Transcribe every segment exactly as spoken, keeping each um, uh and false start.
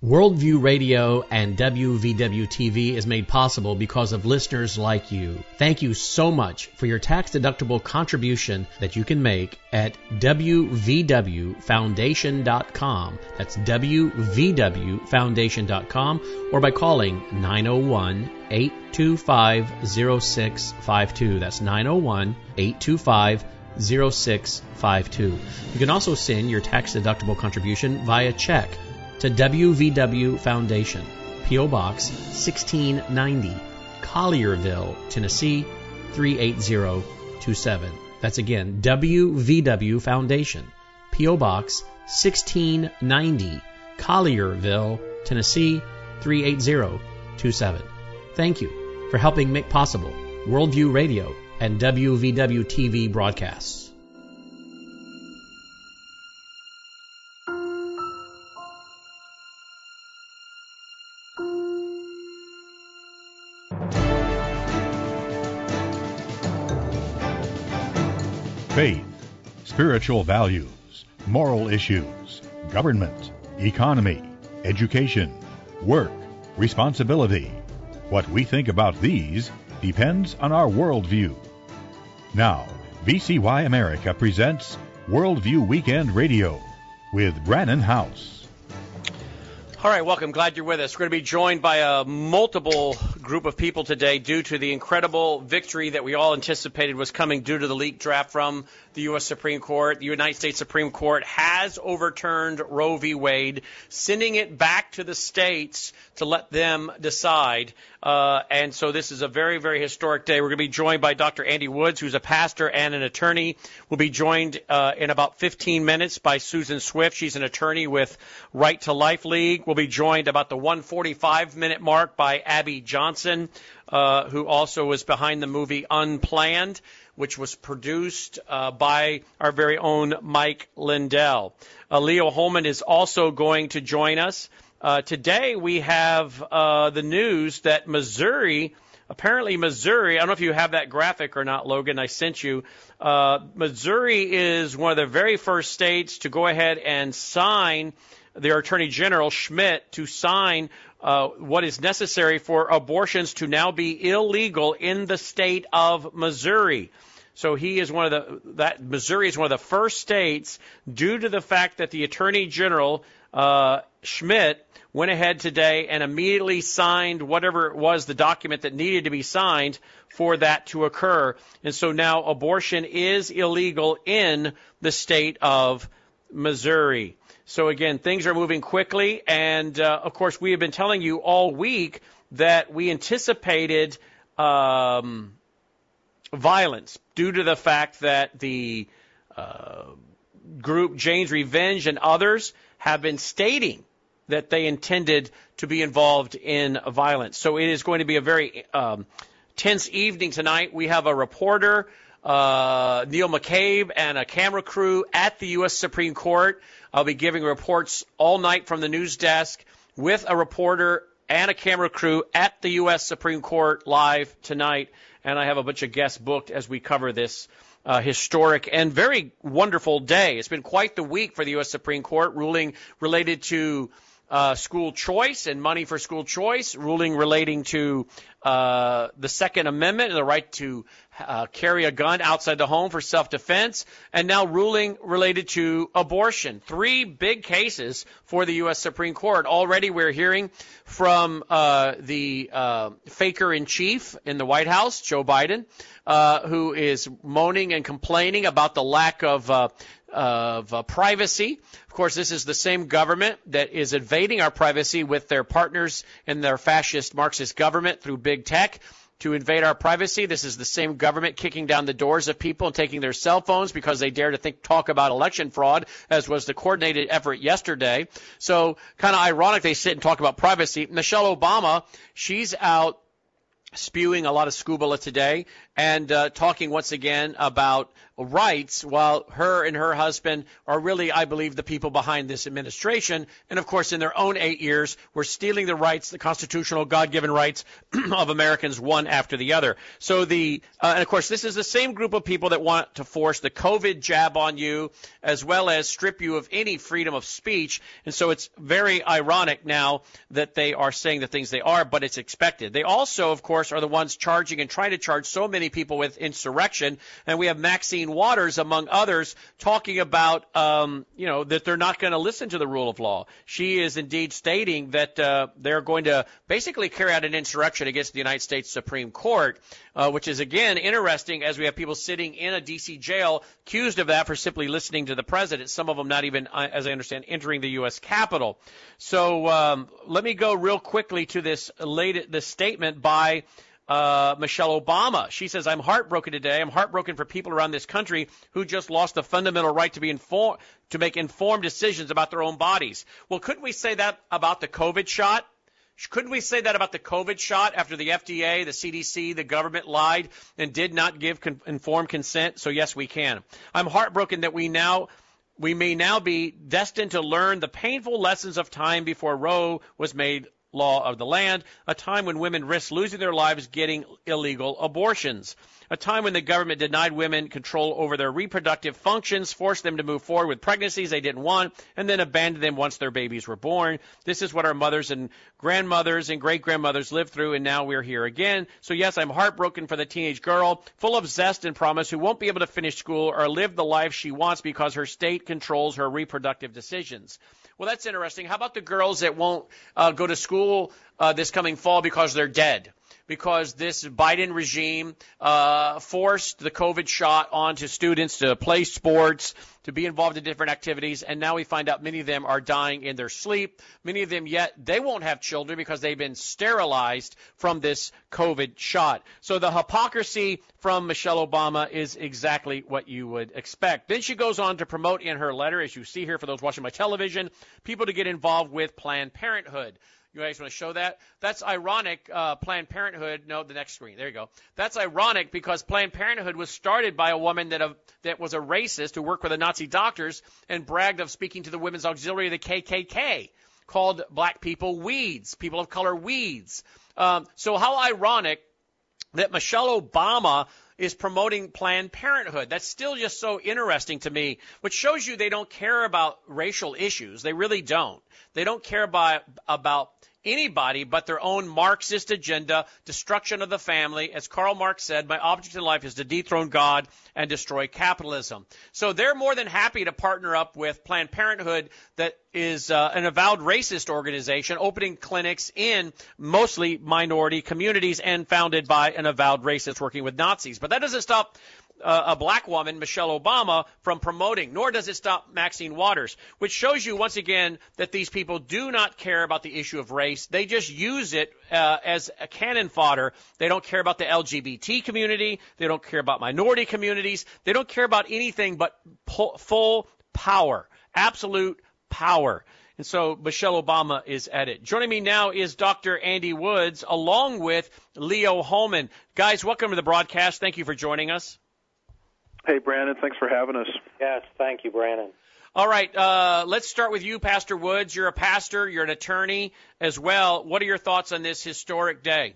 Worldview Radio and W V W T V is made possible because of listeners like you. Thank you so much for your tax-deductible contribution that you can make at W V W foundation dot com. That's W V W foundation dot com, or by calling nine oh one, eight two five, oh six five two. That's nine oh one, eight two five, oh six five two. You can also send your tax-deductible contribution via check to W V W Foundation, P O. Box sixteen ninety, Collierville, Tennessee three eight zero two seven. That's again, W V W Foundation, P O. Box sixteen ninety, Collierville, Tennessee three eight zero two seven. Thank you for helping make possible Worldview Radio and W V W T V broadcasts. Faith, spiritual values, moral issues, government, economy, education, work, responsibility. What we think about these depends on our worldview. Now, V C Y America presents Worldview Weekend Radio with Brannon Howse. All right, welcome. Glad you're with us. We're going to be joined by a multiple group of people today due to the incredible victory that we all anticipated was coming due to the leaked draft from the U S Supreme Court. The United States Supreme Court has overturned Roe v. Wade, sending it back to the states to let them decide. Uh, and so this is a very, very historic day. We're going to be joined by Doctor Andy Woods, who's a pastor and an attorney. We'll be joined uh, in about fifteen minutes by Susan Swift. She's an attorney with Right to Life League. We'll be joined about the one forty-five minute mark by Abby Johnson, uh, who also was behind the movie Unplanned, which was produced uh, by our very own Mike Lindell. Uh, Leo Holman is also going to join us. Uh, today we have uh, the news that Missouri, apparently Missouri, I don't know if you have that graphic or not, Logan, I sent you. Uh, Missouri is one of the very first states to go ahead and sign, their Attorney General, Schmidt, to sign uh, what is necessary for abortions to now be illegal in the state of Missouri. So he is one of the, that Missouri is one of the first states, due to the fact that the Attorney General, uh, Schmidt, went ahead today and immediately signed whatever it was, the document that needed to be signed for that to occur. And so now abortion is illegal in the state of Missouri. So again, things are moving quickly. And, uh, of course, we have been telling you all week that we anticipated um, violence due to the fact that the uh, group Jane's Revenge and others have been stating that they intended to be involved in violence. So it is going to be a very um, tense evening tonight. We have a reporter, uh, Neil McCabe, and a camera crew at the U S Supreme Court. I'll be giving reports all night from the news desk with a reporter and a camera crew at the U S Supreme Court live tonight. And I have a bunch of guests booked as we cover this Uh, historic and very wonderful day. It's been quite the week for the U S Supreme Court, ruling related to uh, school choice and money for school choice, ruling relating to uh, the Second Amendment and the right to uh, carry a gun outside the home for self-defense, and now ruling related to abortion. Three big cases for the U S Supreme Court. Already we're hearing from uh, the uh, faker-in-chief in the White House, Joe Biden, uh, who is moaning and complaining about the lack of uh, of uh, privacy. Of course, this is the same government that is invading our privacy with their partners in their fascist Marxist government through big tech to invade our privacy. This is the same government kicking down the doors of people and taking their cell phones because they dare to think talk about election fraud, as was the coordinated effort yesterday. So kind of ironic they sit and talk about privacy. Michelle Obama, she's out spewing a lot of scuba today and uh, talking once again about rights, while her and her husband are really, I believe, the people behind this administration. And, of course, in their own eight years, we're stealing the rights, the constitutional God-given rights of Americans one after the other. So the uh, and, of course, this is the same group of people that want to force the COVID jab on you as well as strip you of any freedom of speech. And so it's very ironic now that they are saying the things they are, but it's expected. They also, of course, are the ones charging and trying to charge so many people with insurrection. And we have Maxine Waters, among others, talking about, um, you know, that they're not going to listen to the rule of law. She is indeed stating that uh, they're going to basically carry out an insurrection against the United States Supreme Court, uh, which is, again, interesting as we have people sitting in a D C jail accused of that for simply listening to the president, some of them not even, as I understand, entering the U S Capitol. So um, let me go real quickly to this, late, this statement by Uh, Michelle Obama. She says, I'm heartbroken today. I'm heartbroken for people around this country who just lost the fundamental right to be informed, to make informed decisions about their own bodies. Well, couldn't we say that about the COVID shot? Couldn't we say that about the COVID shot after the F D A, the C D C, the government lied and did not give con- informed consent? So, yes, we can. I'm heartbroken that we now we may now be destined to learn the painful lessons of time before Roe was made law of the land, a time when women risked losing their lives getting illegal abortions, a time when the government denied women control over their reproductive functions, forced them to move forward with pregnancies they didn't want, and then abandoned them once their babies were born. This is what our mothers and grandmothers and great-grandmothers lived through, and now we're here again. So, yes, I'm heartbroken for the teenage girl, full of zest and promise, who won't be able to finish school or live the life she wants because her state controls her reproductive decisions. Well, that's interesting. How about the girls that won't uh, go to school uh, this coming fall because they're dead? Because this Biden regime uh, forced the COVID shot onto students to play sports, to be involved in different activities, and now we find out many of them are dying in their sleep. Many of them yet, they won't have children because they've been sterilized from this COVID shot. So the hypocrisy from Michelle Obama is exactly what you would expect. Then she goes on to promote in her letter, as you see here for those watching my television, people to get involved with Planned Parenthood. You guys want to show that? That's ironic. Uh, Planned Parenthood. No, the next screen. There you go. That's ironic because Planned Parenthood was started by a woman that, uh, that was a racist who worked with the Nazi doctors and bragged of speaking to the Women's Auxiliary of the K K K, called black people weeds, people of color weeds. Um, so how ironic that Michelle Obama is promoting Planned Parenthood. That's still just so interesting to me, which shows you they don't care about racial issues. They really don't. They don't care about, about anybody but their own Marxist agenda, destruction of the family. As Karl Marx said, my object in life is to dethrone God and destroy capitalism. So they're more than happy to partner up with Planned Parenthood, that is uh, an avowed racist organization, opening clinics in mostly minority communities and founded by an avowed racist working with Nazis. But that doesn't stop Uh, a black woman, Michelle Obama, from promoting, nor does it stop Maxine Waters, which shows you once again that these people do not care about the issue of race. They just use it uh, as a cannon fodder. They don't care about the L G B T community. They don't care about minority communities. They don't care about anything but po- full power, absolute power. And so Michelle Obama is at it. Joining me now is Doctor Andy Woods, along with Leo Holman. Guys, welcome to the broadcast. Thank you for joining us. Hey, Brandon, thanks for having us. Yes, thank you, Brandon. All right, uh, let's start with you, Pastor Woods. You're a pastor, you're an attorney as well. What are your thoughts on this historic day?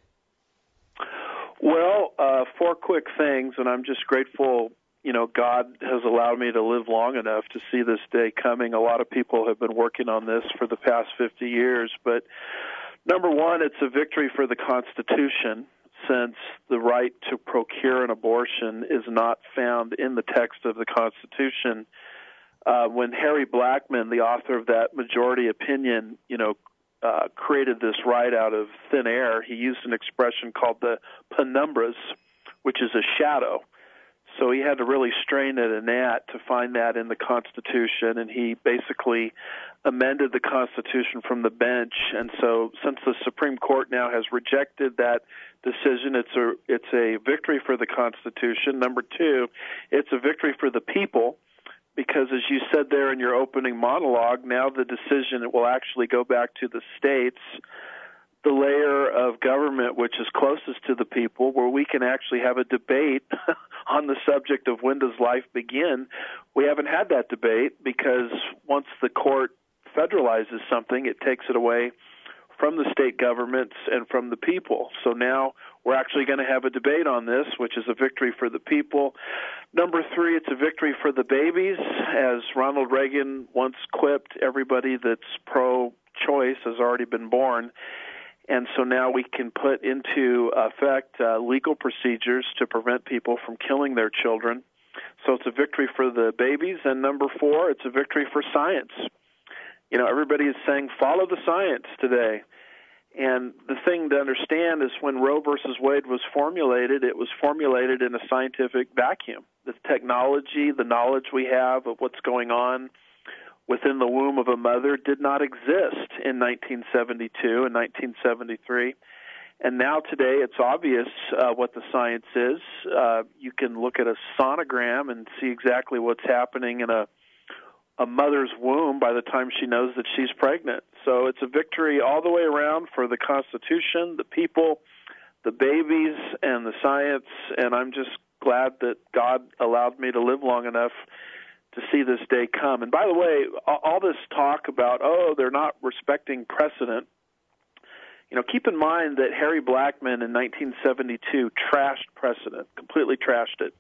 Well, uh, four quick things, and I'm just grateful, you know, God has allowed me to live long enough to see this day coming. A lot of people have been working on this for the past fifty years, but number one, it's a victory for the Constitution, since the right to procure an abortion is not found in the text of the Constitution. Uh, when Harry Blackmun, the author of that majority opinion, you know, uh, created this right out of thin air, he used an expression called the penumbras, which is a shadow. So he had to really strain at a gnat to find that in the Constitution, and he basically amended the Constitution from the bench. And so since the Supreme Court now has rejected that decision, it's a it's a victory for the Constitution. Number two, it's a victory for the people, because as you said there in your opening monologue, now the decision will actually go back to the states. the layer of government which is closest to the people, where we can actually have a debate on the subject of when does life begin. We haven't had that debate because once the court federalizes something, it takes it away from the state governments and from the people. So now we're actually going to have a debate on this, which is a victory for the people. Number three, it's a victory for the babies. As Ronald Reagan once quipped, everybody that's pro-choice has already been born. And so now we can put into effect uh, legal procedures to prevent people from killing their children. So it's a victory for the babies. And number four, it's a victory for science. You know, everybody is saying, follow the science today. And the thing to understand is when Roe versus Wade was formulated, it was formulated in a scientific vacuum. The technology, the knowledge we have of what's going on within the womb of a mother did not exist in nineteen seventy-two and nineteen seventy-three. And now today it's obvious uh, what the science is. Uh, you can look at a sonogram and see exactly what's happening in a a mother's womb by the time she knows that she's pregnant. So it's a victory all the way around for the Constitution, the people, the babies, and the science, and I'm just glad that God allowed me to live long enough to see this day come. And by the way, all this talk about, oh, they're not respecting precedent, you know, keep in mind that Harry Blackmun in nineteen seventy-two trashed precedent, completely trashed it.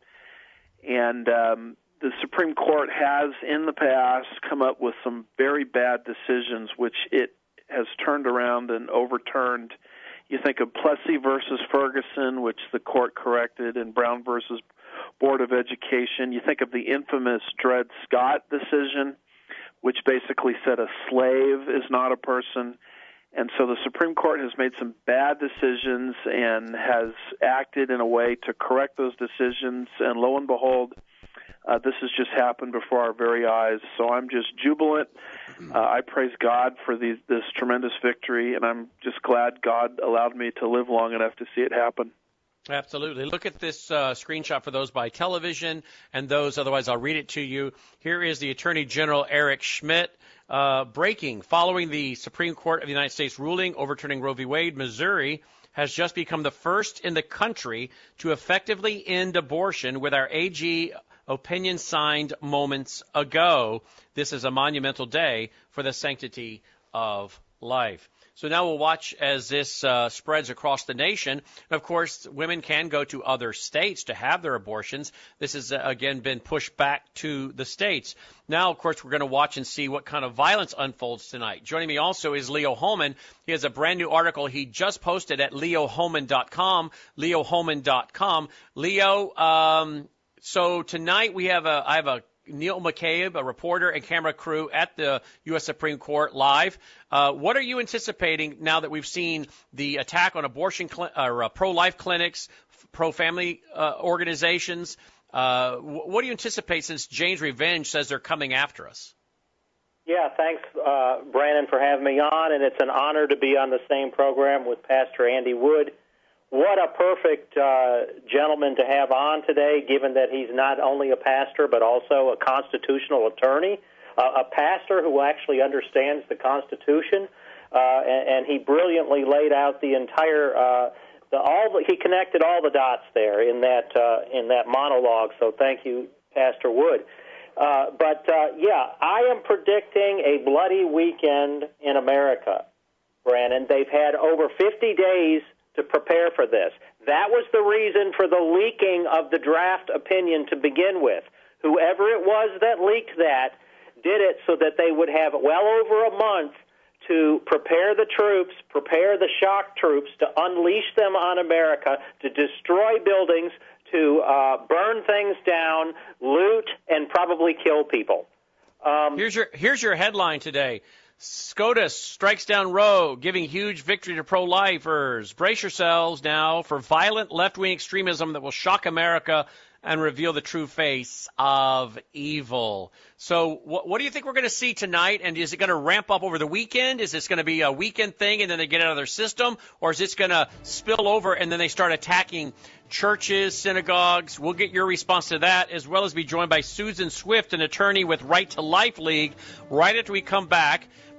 And um, the Supreme Court has, in the past, come up with some very bad decisions, which it has turned around and overturned. You think of Plessy versus Ferguson, which the court corrected, and Brown versus Board of Education. You think of the infamous Dred Scott decision, which basically said a slave is not a person. And so the Supreme Court has made some bad decisions and has acted in a way to correct those decisions, and lo and behold, Uh, this has just happened before our very eyes. So I'm just jubilant. Uh, I praise God for these, this tremendous victory, and I'm just glad God allowed me to live long enough to see it happen. Absolutely. Look at this uh, screenshot for those by television and those, otherwise I'll read it to you. Here is the Attorney General Eric Schmidt. Uh, breaking. Following the Supreme Court of the United States ruling overturning Roe v. Wade, Missouri has just become the first in the country to effectively end abortion with our A G opinion signed moments ago. This is a monumental day for the sanctity of life. So now we'll watch as this uh, spreads across the nation. Of course, women can go to other states to have their abortions. This has, uh, again, been pushed back to the states. Now, of course, we're going to watch and see what kind of violence unfolds tonight. Joining me also is Leo Hohmann. He has a brand new article he just posted at leo hohmann dot com, leo hohmann dot com. Leo, um, so tonight we have a, I have a Neil McCabe, a reporter and camera crew at the U S Supreme Court live. Uh, what are you anticipating now that we've seen the attack on abortion cl- or uh, pro-life clinics, pro-family uh, organizations? Uh, what do you anticipate since Jane's Revenge says they're coming after us? Yeah, thanks, uh, Brandon, for having me on, and it's an honor to be on the same program with Pastor Andy Wood. What a perfect uh, gentleman to have on today, given that he's not only a pastor but also a constitutional attorney, uh, a pastor who actually understands the Constitution, uh, and, and he brilliantly laid out the entire, uh, the, all the, he connected all the dots there in that uh, in that monologue. So thank you, Pastor Wood. Uh, but uh, yeah, I am predicting a bloody weekend in America, Brandon. They've had over fifty days to prepare for this. That was the reason for the leaking of the draft opinion to begin with. Whoever it was that leaked that did it so that they would have well over a month to prepare the troops, prepare the shock troops, to unleash them on America, to destroy buildings, to uh, burn things down, loot, and probably kill people. Um, here's your here's your headline today. SCOTUS strikes down Roe, giving huge victory to pro-lifers. Brace yourselves now for violent left-wing extremism that will shock America and reveal the true face of evil. So what, what do you think we're going to see tonight? And is it going to ramp up over the weekend? Is this going to be a weekend thing and then they get out of their system? Or is this going to spill over and then they start attacking churches, synagogues? We'll get your response to that, as well as be joined by Susan Swift, an attorney with Right to Life League, right after we come back.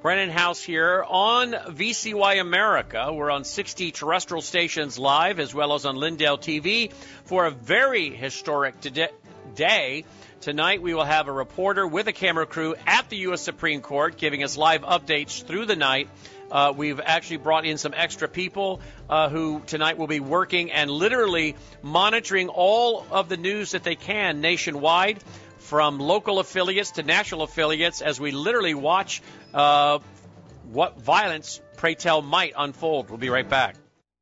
Brennan House here on V C Y America. We're on sixty terrestrial stations live as well as on Lindell T V for a very historic day. Tonight we will have a reporter with a camera crew at the U S Supreme Court giving us live updates through the night. Uh, we've actually brought in some extra people uh, who tonight will be working and literally monitoring all of the news that they can nationwide, from local affiliates to national affiliates, as we literally watch uh, what violence, pray tell, might unfold. We'll be right back.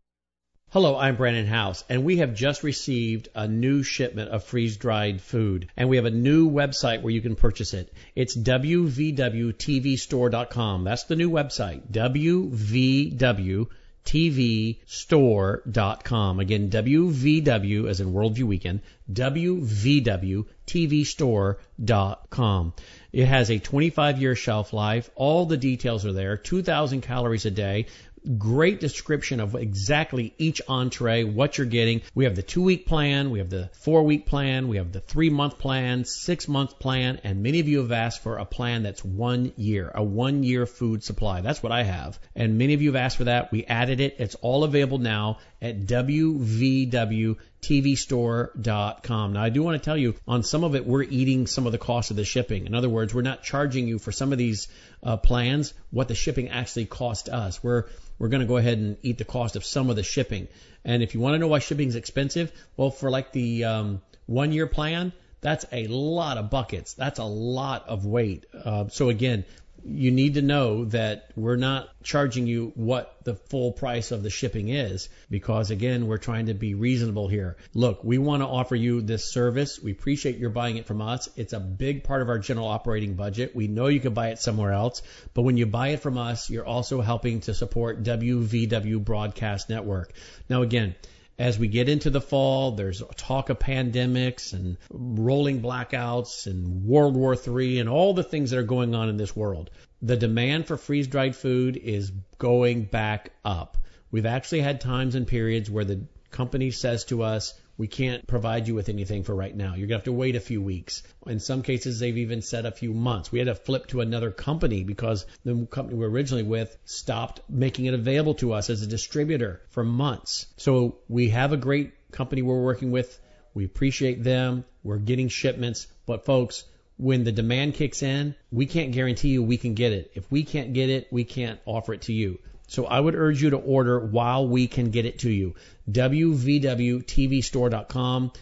Hello, I'm Brandon House, and we have just received a new shipment of freeze-dried food, and we have a new website where you can purchase it. It's W V W T V store dot com. That's the new website, W V W T V store dot com. Again, W V W as in Worldview Weekend, W V W T V store dot com. It has a twenty-five year shelf life. All the details are there. two thousand calories a day. Great description of exactly each entree, what you're getting. We have the two-week plan, we have the four-week plan, we have the three-month plan, six-month plan, and many of you have asked for a plan that's one year, a one-year food supply. That's what I have. And many of you have asked for that. We added it. It's all available now at W V W T V store dot com. Now, I do want to tell you, on some of it, we're eating some of the cost of the shipping. In other words, we're not charging you for some of these uh, plans what the shipping actually cost us. We're we're going to go ahead and eat the cost of some of the shipping. And if you want to know why shipping is expensive, well, for like the um, one-year plan, that's a lot of buckets. That's a lot of weight. Uh, so again, you need to know that we're not charging you what the full price of the shipping is, because again, we're trying to be reasonable here. Look, we want to offer you this service. We appreciate your buying it from us. It's a big part of our general operating budget. We know you could buy it somewhere else, but when you buy it from us, you're also helping to support W V W Broadcast Network. Now again, as we get into the fall, there's talk of pandemics and rolling blackouts and World War Three and all the things that are going on in this world. The demand for freeze-dried food is going back up. We've actually had times and periods where the company says to us, we can't provide you with anything for right now. You're going to have to wait a few weeks. In some cases, they've even said a few months. We had to flip to another company because the company we were originally with stopped making it available to us as a distributor for months. So we have a great company we're working with. We appreciate them. We're getting shipments. But folks, when the demand kicks in, we can't guarantee you we can get it. If we can't get it, we can't offer it to you. So I would urge you to order while we can get it to you. W V W T V store dot com,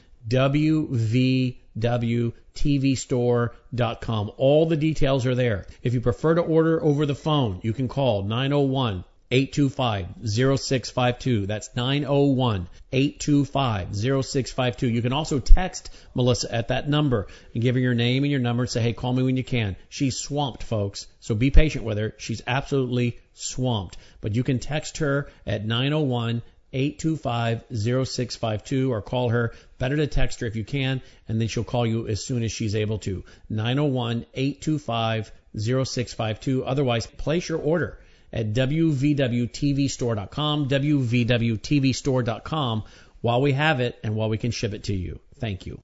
W V W T V store dot com. All the details are there. If you prefer to order over the phone, you can call nine oh one, eight two five, oh six five two. That's nine oh one, eight two five, oh six five two. You can also text Melissa at that number and give her your name and your number and say, hey, call me when you can. She's swamped, folks, so be patient with her. She's absolutely swamped. But you can text her at nine oh one, eight two five, oh six five two or call her. Better to text her if you can, and then she'll call you as soon as she's able to. nine oh one, eight two five, oh six five two. Otherwise, place your order at W V W T V store dot com, W V W T V store dot com, while we have it and while we can ship it to you. Thank you.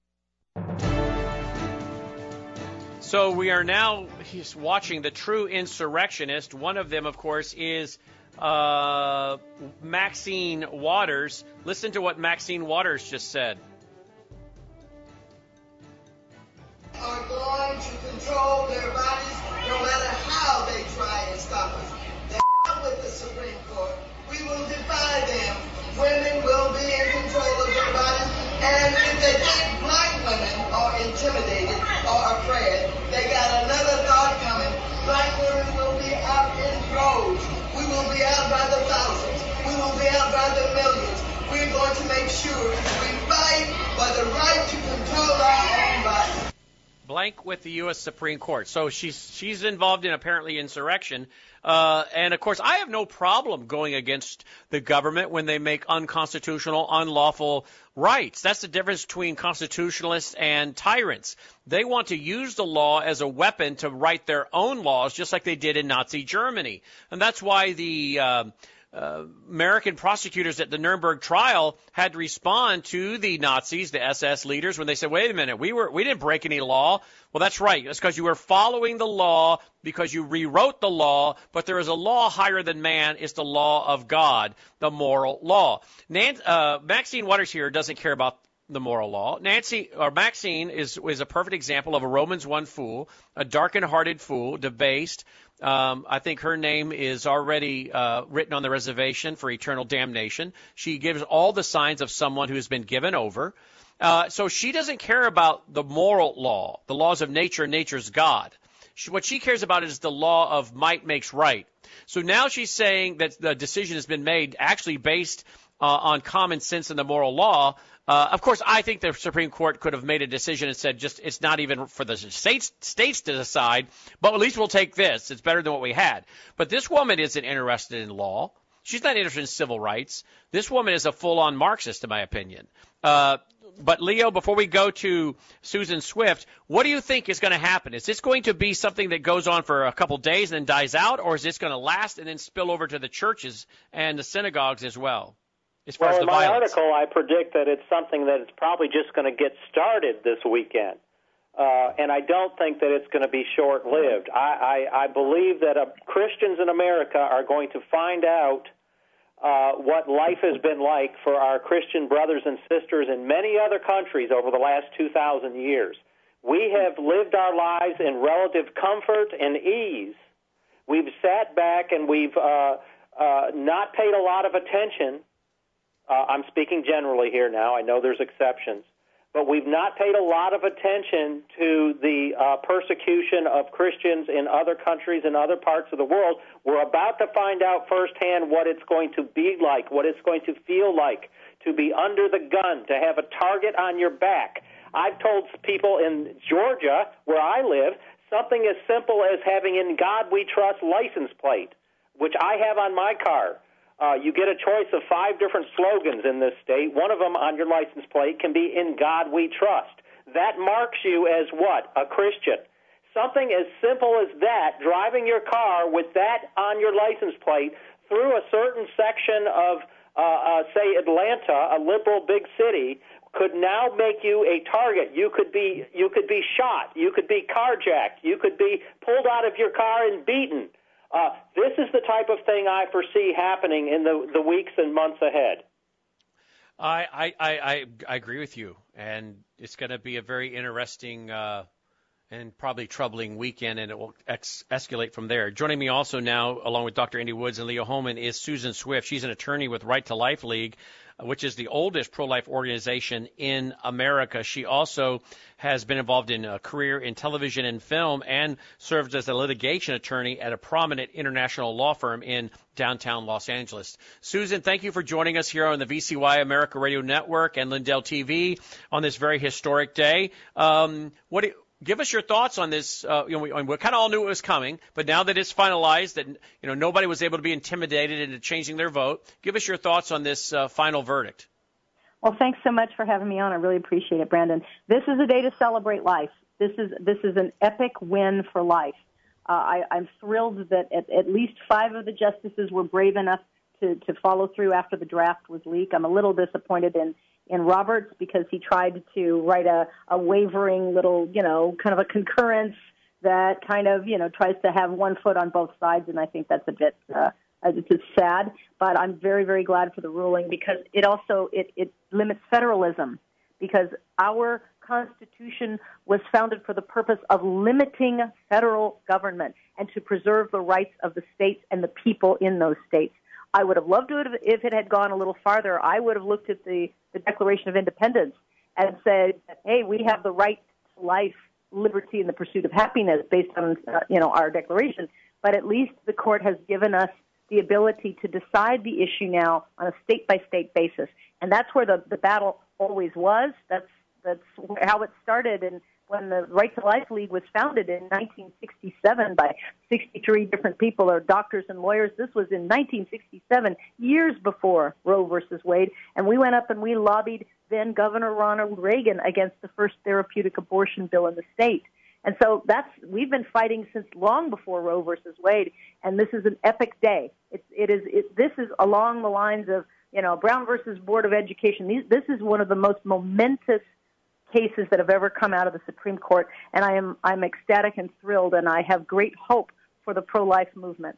So we are now watching the true insurrectionist. One of them, of course, is uh, Maxine Waters. Listen to what Maxine Waters just said. Are going to control their bodies no matter how they try and stop us. They're with the Supreme Court. We will defy them. Women will be in control of their bodies. And if they think black women are intimidated or afraid, they got another thought coming. Black women will be out in droves. We will be out by the thousands. We will be out by the millions. We're going to make sure we fight for the right to control our own bodies. Blank with the U S Supreme Court. So she's she's involved in apparently insurrection. Uh, and, of course, I have no problem going against the government when they make unconstitutional, unlawful rights. That's the difference between constitutionalists and tyrants. They want to use the law as a weapon to write their own laws, just like they did in Nazi Germany. And that's why the uh, uh, American prosecutors at the Nuremberg trial had to respond to the Nazis, the S S leaders, when they said, wait a minute, we were we didn't break any law. Well, that's right. It's because you were following the law, because you rewrote the law, but there is a law higher than man. It's the law of God, the moral law. Nan- uh, Maxine Waters here doesn't care about the moral law. Nancy or Maxine is is a perfect example of a Romans one fool, a darkened-hearted fool, debased. Um, I think her name is already uh, written on the reservation for eternal damnation. She gives all the signs of someone who has been given over. Uh, so she doesn't care about the moral law, the laws of nature, nature's God. She, what she cares about is the law of might makes right. So now she's saying that the decision has been made actually based uh, on common sense and the moral law. Uh, of course, I think the Supreme Court could have made a decision and said just it's not even for the states states to decide, but at least we'll take this. It's better than what we had. But this woman isn't interested in law. She's not interested in civil rights. This woman is a full-on Marxist, in my opinion. Uh, but, Leo, before we go to Susan Swift, what do you think is going to happen? Is this going to be something that goes on for a couple days and then dies out, or is this going to last and then spill over to the churches and the synagogues as well? As far well, as the in my violence. article, I predict that it's something that it's probably just going to get started this weekend. Uh, and I don't think that it's going to be short-lived. I, I, I believe that uh, Christians in America are going to find out uh, what life has been like for our Christian brothers and sisters in many other countries over the last two thousand years. We have lived our lives in relative comfort and ease. We've sat back and we've uh, uh, not paid a lot of attention. Uh, I'm speaking generally here now. I know there's exceptions. But we've not paid a lot of attention to the uh, persecution of Christians in other countries and other parts of the world. We're about to find out firsthand what it's going to be like, what it's going to feel like to be under the gun, to have a target on your back. I've told people in Georgia, where I live, something as simple as having "In God We Trust" license plate, which I have on my car. Uh, you get a choice of five different slogans in this state. One of them on your license plate can be "In God We Trust." That marks you as what? A Christian. Something as simple as that, driving your car with that on your license plate through a certain section of, uh, uh, say, Atlanta, a liberal big city, could now make you a target. You could be, you could be shot. You could be carjacked. You could be pulled out of your car and beaten. Uh, this is the type of thing I foresee happening in the, the weeks and months ahead. I, I, I, I agree with you, and it's going to be a very interesting uh, and probably troubling weekend, and it will ex- escalate from there. Joining me also now, along with Doctor Andy Woods and Leo Holman, is Susan Swift. She's an attorney with Right to Life League, which is the oldest pro-life organization in America. She also has been involved in a career in television and film and served as a litigation attorney at a prominent international law firm in downtown Los Angeles. Susan, thank you for joining us here on the V C Y America Radio Network and Lindell T V on this very historic day. Um, what do, give us your thoughts on this. Uh, you know, we, we kind of all knew it was coming, but now that it's finalized, that you know nobody was able to be intimidated into changing their vote. Give us your thoughts on this uh, final verdict. Well, thanks so much for having me on. I really appreciate it, Brandon. This is a day to celebrate life. This is this is an epic win for life. Uh, I, I'm thrilled that at, at least five of the justices were brave enough to, to follow through after the draft was leaked. I'm a little disappointed in in Roberts because he tried to write a, a wavering little, you know, kind of a concurrence that kind of, you know, tries to have one foot on both sides, and I think that's a bit uh, it's just sad. But I'm very, very glad for the ruling because it also it, it limits federalism because our Constitution was founded for the purpose of limiting federal government and to preserve the rights of the states and the people in those states. I would have loved it if it had gone a little farther. I would have looked at the, the Declaration of Independence and said, hey, we have the right to life, liberty, and the pursuit of happiness based on uh, you know our Declaration. But at least the court has given us the ability to decide the issue now on a state-by-state basis. And that's where the, the battle always was. That's that's how it started. And when the Right to Life League was founded in nineteen sixty-seven by sixty-three different people, or doctors and lawyers, this was in nineteen sixty-seven, years before Roe versus Wade. And we went up and we lobbied then Governor Ronald Reagan against the first therapeutic abortion bill in the state. And so that's we've been fighting since long before Roe versus Wade, and this is an epic day. It, it is it, this is along the lines of you know Brown versus Board of Education. These, this is one of the most momentous cases that have ever come out of the Supreme Court, and I am I'm ecstatic and thrilled, and I have great hope for the pro-life movement.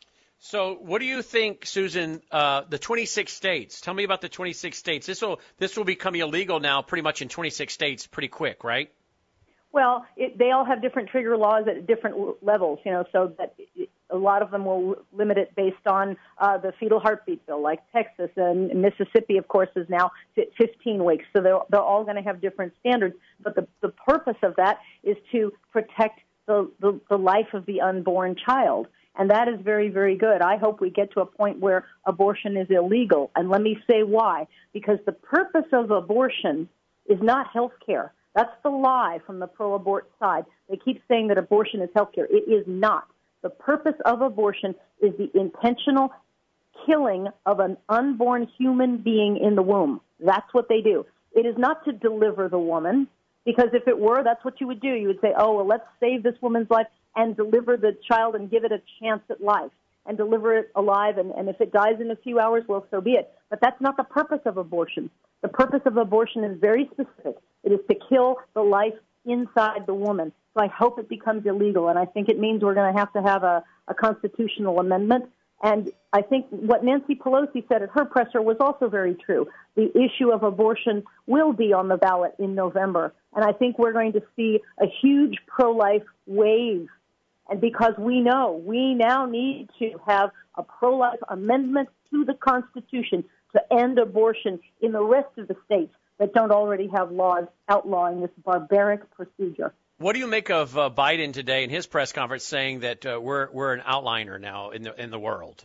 So what do you think, Susan, uh, the twenty-six states? Tell me about the twenty-six states. This will this will become illegal now pretty much in twenty-six states pretty quick, right? Well, it, they all have different trigger laws at different levels, you know, so that it, a lot of them will limit it based on uh, the fetal heartbeat bill, like Texas, and Mississippi, of course, is now fifteen weeks. So they're, they're all going to have different standards. But the, the purpose of that is to protect the, the, the life of the unborn child. And that is very, very good. I hope we get to a point where abortion is illegal. And let me say why. Because the purpose of abortion is not health care. That's the lie from the pro-abort side. They keep saying that abortion is health care. It is not. The purpose of abortion is the intentional killing of an unborn human being in the womb. That's what they do. It is not to deliver the woman, because if it were, that's what you would do. You would say, oh, well, let's save this woman's life and deliver the child and give it a chance at life and deliver it alive. And, and if it dies in a few hours, well, so be it. But that's not the purpose of abortion. The purpose of abortion is very specific. It is to kill the life inside the woman. So I hope it becomes illegal, and I think it means we're going to have to have a, a constitutional amendment. And I think what Nancy Pelosi said at her presser was also very true. The issue of abortion will be on the ballot in November, and I think we're going to see a huge pro-life wave. And because we know we now need to have a pro-life amendment to the Constitution to end abortion in the rest of the states that don't already have laws outlawing this barbaric procedure. What do you make of uh, Biden today in his press conference saying that uh, we're we're an outliner now in the in the world?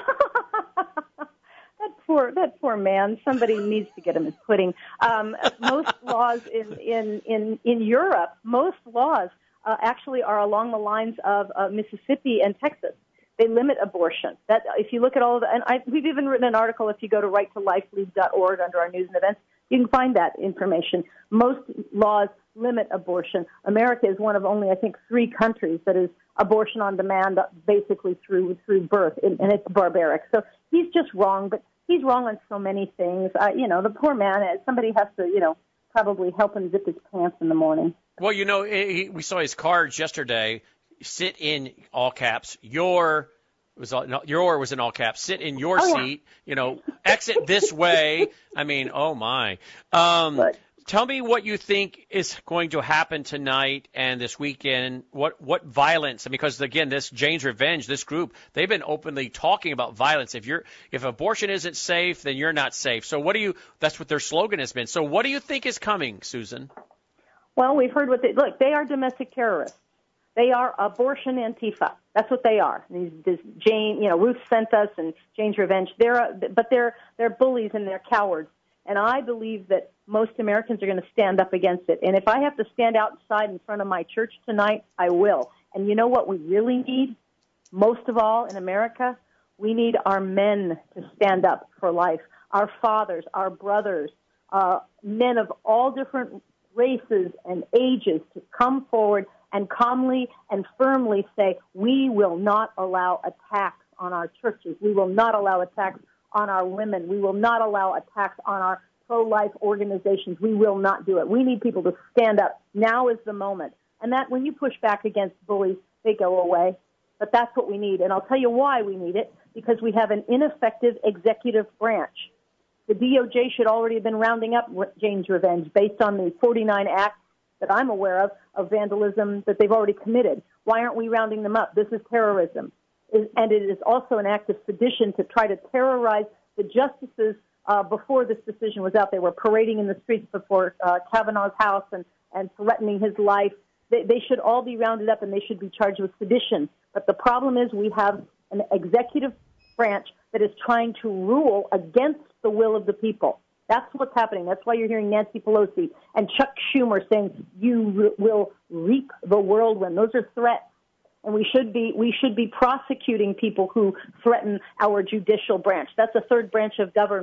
that poor that poor man. Somebody needs to get him his pudding. Um, most laws in, in, in, in Europe, most laws uh, actually are along the lines of uh, Mississippi and Texas. They limit abortion. That if you look at all of the, and I, we've even written an article. If you go to right to life league dot org under our news and events, you can find that information. Most laws limit abortion. America is one of only, I think, three countries that is abortion on demand, basically through through birth, and, and it's barbaric. So he's just wrong, but he's wrong on so many things. Uh, you know, the poor man. Somebody has to, you know, probably help him zip his pants in the morning. Well, you know, he, we saw his cards yesterday. Sit in all caps. Your was all, no, your was in all caps. Sit in your oh, seat. Yeah. You know, exit this way. I mean, oh my. Um, but, Tell me what you think is going to happen tonight and this weekend. What what violence? Because again, this Jane's Revenge, this group, they've been openly talking about violence. If you're if abortion isn't safe, then you're not safe. So what do you? That's what their slogan has been. So what do you think is coming, Susan? Well, we've heard what they look. They are domestic terrorists. They are abortion Antifa. That's what they are. These, this Jane, you know, Ruth sent us and Jane's Revenge. They're but they're they're bullies and they're cowards. And I believe that most Americans are going to stand up against it. And if I have to stand outside in front of my church tonight, I will. And you know what we really need? Most of all in America, we need our men to stand up for life. Our fathers, our brothers, uh, men of all different races and ages to come forward and calmly and firmly say, we will not allow attacks on our churches. We will not allow attacks on our women. We will not allow attacks on our pro-life organizations. We will not do it. We need people to stand up. Now is the moment. And that when you push back against bullies, they go away. But that's what we need. And I'll tell you why we need it, because we have an ineffective executive branch. The D O J should already have been rounding up Jane's Revenge based on the forty-nine acts that I'm aware of, of vandalism that they've already committed. Why aren't we rounding them up? This is terrorism. And it is also an act of sedition to try to terrorize the justices uh, before this decision was out. They were parading in the streets before uh, Kavanaugh's house and, and threatening his life. They, they should all be rounded up and they should be charged with sedition. But the problem is we have an executive branch that is trying to rule against the will of the people. That's what's happening. That's why you're hearing Nancy Pelosi and Chuck Schumer saying you re- will reap the whirlwind. Those are threats. And we should be we should be prosecuting people who threaten our judicial branch. That's a third branch of government.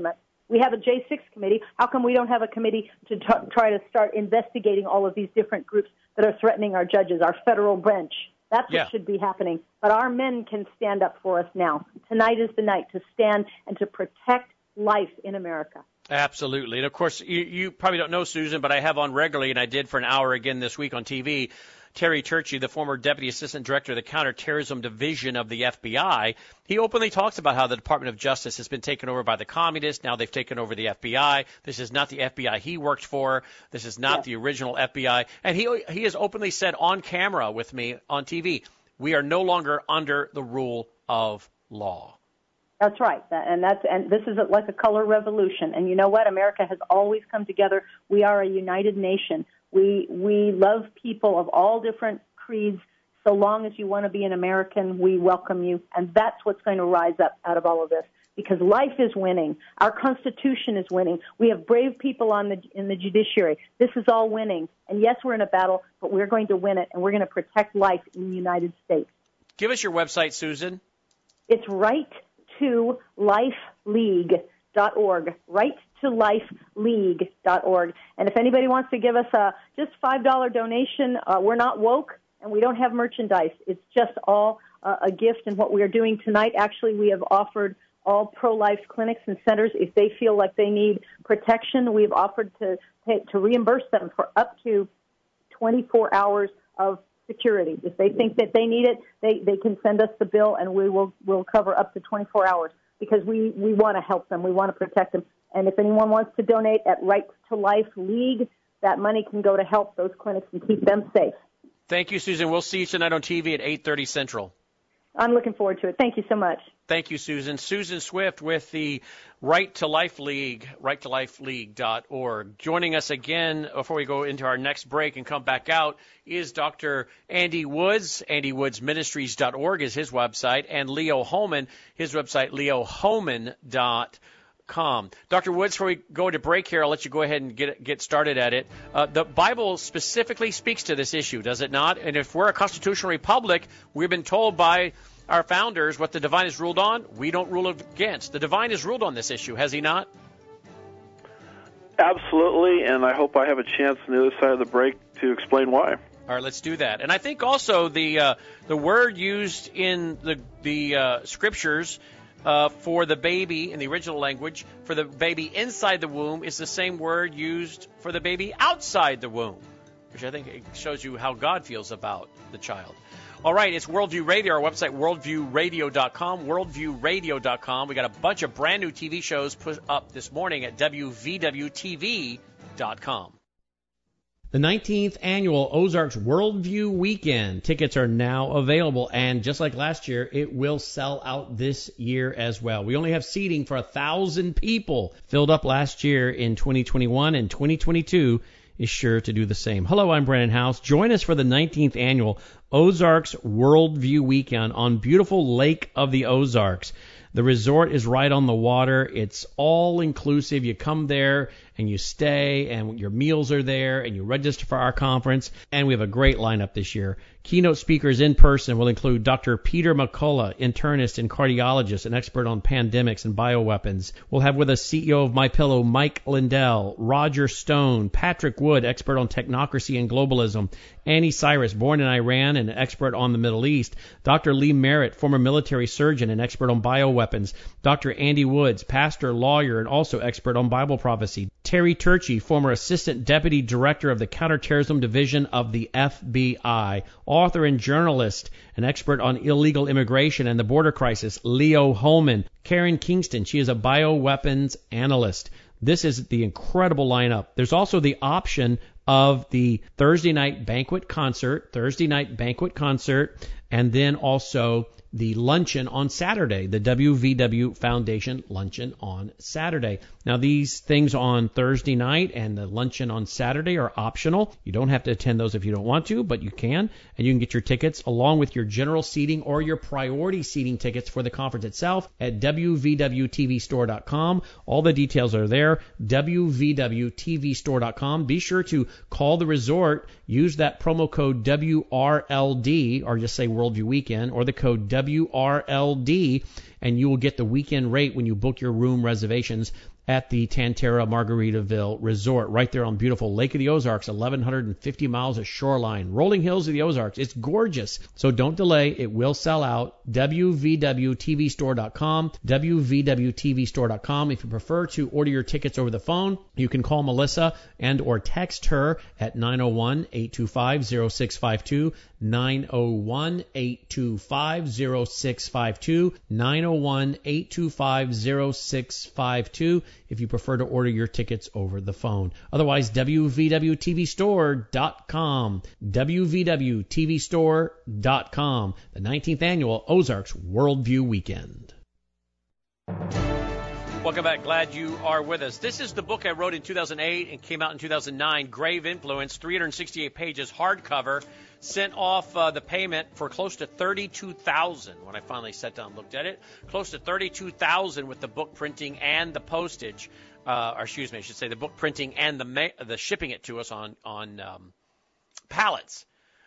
We have a J six committee. How come we don't have a committee to t- try to start investigating all of these different groups that are threatening our judges, our federal bench? That's what yeah. should be happening. But our men can stand up for us now. Tonight is the night to stand and to protect life in America. Absolutely. And, of course, you, you probably don't know, Susan, but I have on regularly, and I did for an hour again this week on T V, Terry Turchie, the former Deputy Assistant Director of the Counterterrorism Division of the F B I. He openly talks about how the Department of Justice has been taken over by the communists. Now they've taken over the F B I. This is not the F B I he worked for. This is not yes. the original F B I. And he he has openly said on camera with me on T V, we are no longer under the rule of law. That's right, and that's and this is like a color revolution. And you know what? America has always come together. We are a united nation. We we love people of all different creeds. So long as you want to be an American, we welcome you. And that's what's going to rise up out of all of this, because life is winning. Our Constitution is winning. We have brave people on the in the judiciary. This is all winning. And yes, we're in a battle, but we're going to win it, and we're going to protect life in the United States. Give us your website, Susan. It's right to life league dot org. Right to life league dot org. And if anybody wants to give us a just five dollars donation, uh, we're not woke and we don't have merchandise. It's just all uh, a gift. And what we are doing tonight, actually, we have offered all pro-life clinics and centers, if they feel like they need protection, we've offered to pay, to reimburse them for up to twenty-four hours of security. If they think that they need it, they, they can send us the bill, and we will will cover up to twenty-four hours, because we, we want to help them. We want to protect them. And if anyone wants to donate at Right to Life League, that money can go to help those clinics and keep them safe. Thank you, Susan. We'll see you tonight on T V at eight thirty Central. I'm looking forward to it. Thank you so much. Thank you, Susan. Susan Swift with the Right to Life League, right to life league dot org. Joining us again before we go into our next break and come back out is Doctor Andy Woods. Andy Woods Ministries dot org is his website, and Leo Hohmann, his website, leo hohmann dot com. Doctor Woods, before we go into break here, I'll let you go ahead and get get started at it. Uh, the Bible specifically speaks to this issue, does it not? And if we're a constitutional republic, we've been told by our founders what the divine has ruled on, we don't rule against. The divine has ruled on this issue, has he not? Absolutely, and I hope I have a chance on the other side of the break to explain why. All right, let's do that. And I think also the uh, the word used in the the uh, scriptures uh, for the baby in the original language for the baby inside the womb is the same word used for the baby outside the womb, which I think it shows you how God feels about the child. All right, it's Worldview Radio, our website, worldview radio dot com, worldview radio dot com. We got a bunch of brand new T V shows put up this morning at w v w t v dot com. The nineteenth Annual Ozarks Worldview Weekend. Tickets are now available, and just like last year, it will sell out this year as well. We only have seating for one thousand people. Filled up last year in twenty twenty-one, and twenty twenty-two is sure to do the same. Hello, I'm Brandon House. Join us for the nineteenth Annual Ozarks Worldview Weekend on beautiful Lake of the Ozarks. The resort is right on the water. It's all inclusive. You come there and you stay, and your meals are there, and you register for our conference. And we have a great lineup this year. Keynote speakers in person will include Doctor Peter McCullough, internist and cardiologist, an expert on pandemics and bioweapons. We'll have with us C E O of MyPillow, Mike Lindell, Roger Stone, Patrick Wood, expert on technocracy and globalism, Annie Cyrus, born in Iran and an expert on the Middle East, Doctor Lee Merritt, former military surgeon and expert on bioweapons, Doctor Andy Woods, pastor, lawyer, and also expert on Bible prophecy, Terry Turchie, former assistant deputy director of the Counterterrorism Division of the F B I, author and journalist, an expert on illegal immigration and the border crisis, Leo Hohmann, Karen Kingston, she is a bioweapons analyst. This is the incredible lineup. There's also the option of the Thursday night banquet concert, Thursday night banquet concert, and then also the luncheon on Saturday, the W V W Foundation luncheon on Saturday. Now, these things on Thursday night and the luncheon on Saturday are optional. You don't have to attend those if you don't want to, but you can, and you can get your tickets along with your general seating or your priority seating tickets for the conference itself at w v w t v store dot com. All the details are there, w v w t v store dot com. Be sure to call the resort, use that promo code W R L D, or just say Worldview Weekend, or the code W R L D, and you will get the weekend rate when you book your room reservations at the Tantera Margaritaville Resort, right there on beautiful Lake of the Ozarks, eleven fifty miles of shoreline, rolling hills of the Ozarks. It's gorgeous. So don't delay. It will sell out. W V W T V store dot com, W V W T V store dot com. If you prefer to order your tickets over the phone, you can call Melissa and or text her at nine oh one, eight two five, oh six five two, nine oh one, eight two five, oh six five two, nine oh one, eight two five, oh six five two if you prefer to order your tickets over the phone. Otherwise, W V W T V store dot com, W V W T V store dot com, the nineteenth annual Ozarks Worldview Weekend. Welcome back. Glad you are with us. This is the book I wrote in two thousand eight and came out in two thousand nine, Grave Influence, three hundred sixty-eight pages, hardcover. Sent off uh, the payment for close to thirty-two thousand dollars when I finally sat down and looked at it. Close to thirty-two thousand dollars with the book printing and the postage. Uh, or excuse me, I should say the book printing and the ma- the shipping it to us on, on um, pallets.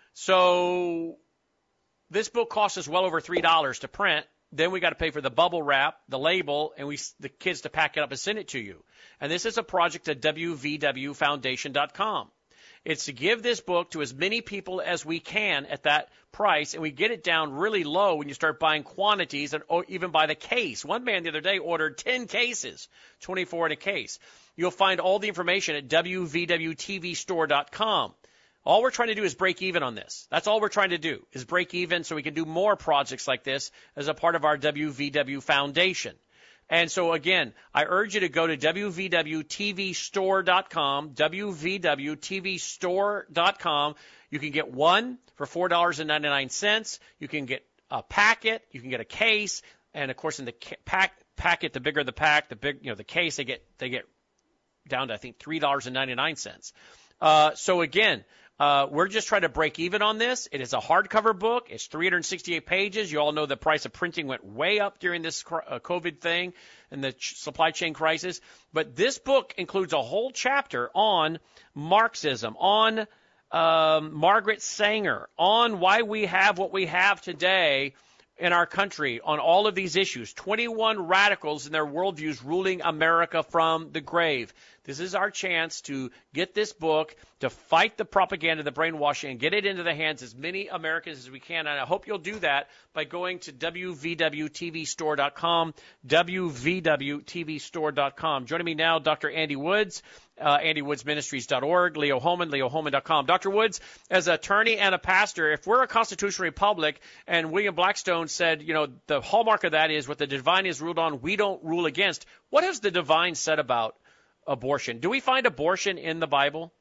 So this book cost us well over three dollars to print. Then we got to pay for the bubble wrap, the label, and we the kids to pack it up and send it to you. And this is a project at W V W foundation dot com. It's to give this book to as many people as we can at that price, and we get it down really low when you start buying quantities and or even by the case. One man the other day ordered ten cases, twenty-four in a case. You'll find all the information at W V W T V store dot com. All we're trying to do is break even on this. That's all we're trying to do is break even so we can do more projects like this as a part of our W V W Foundation. And so, again, I urge you to go to W V W T V store dot com, W V W T V store dot com. You can get one for four dollars and ninety-nine cents. You can get a packet. You can get a case. And, of course, in the pack, packet, the bigger the pack, the big, you know, the case, they get they get down to, I think, three dollars and ninety-nine cents. Uh, so, again, Uh, we're just trying to break even on this. It is a hardcover book. It's three hundred sixty-eight pages. You all know the price of printing went way up during this uh, COVID thing and the ch- supply chain crisis. But this book includes a whole chapter on Marxism, on um, Margaret Sanger, on why we have what we have today in our country, on all of these issues. twenty-one radicals and their worldviews ruling America from the grave. This is our chance to get this book, to fight the propaganda, the brainwashing, and get it into the hands of as many Americans as we can. And I hope you'll do that by going to W V W T V store dot com, W V W T V store dot com. Joining me now, Doctor Andy Woods, uh, Andy Woods Ministries dot org, Leo Holman, Leo Holman dot com. Doctor Woods, as an attorney and a pastor, if we're a constitutional republic and William Blackstone said, you know, the hallmark of that is what the divine is ruled on, we don't rule against. What has the divine said about abortion? Do we find abortion in the Bible?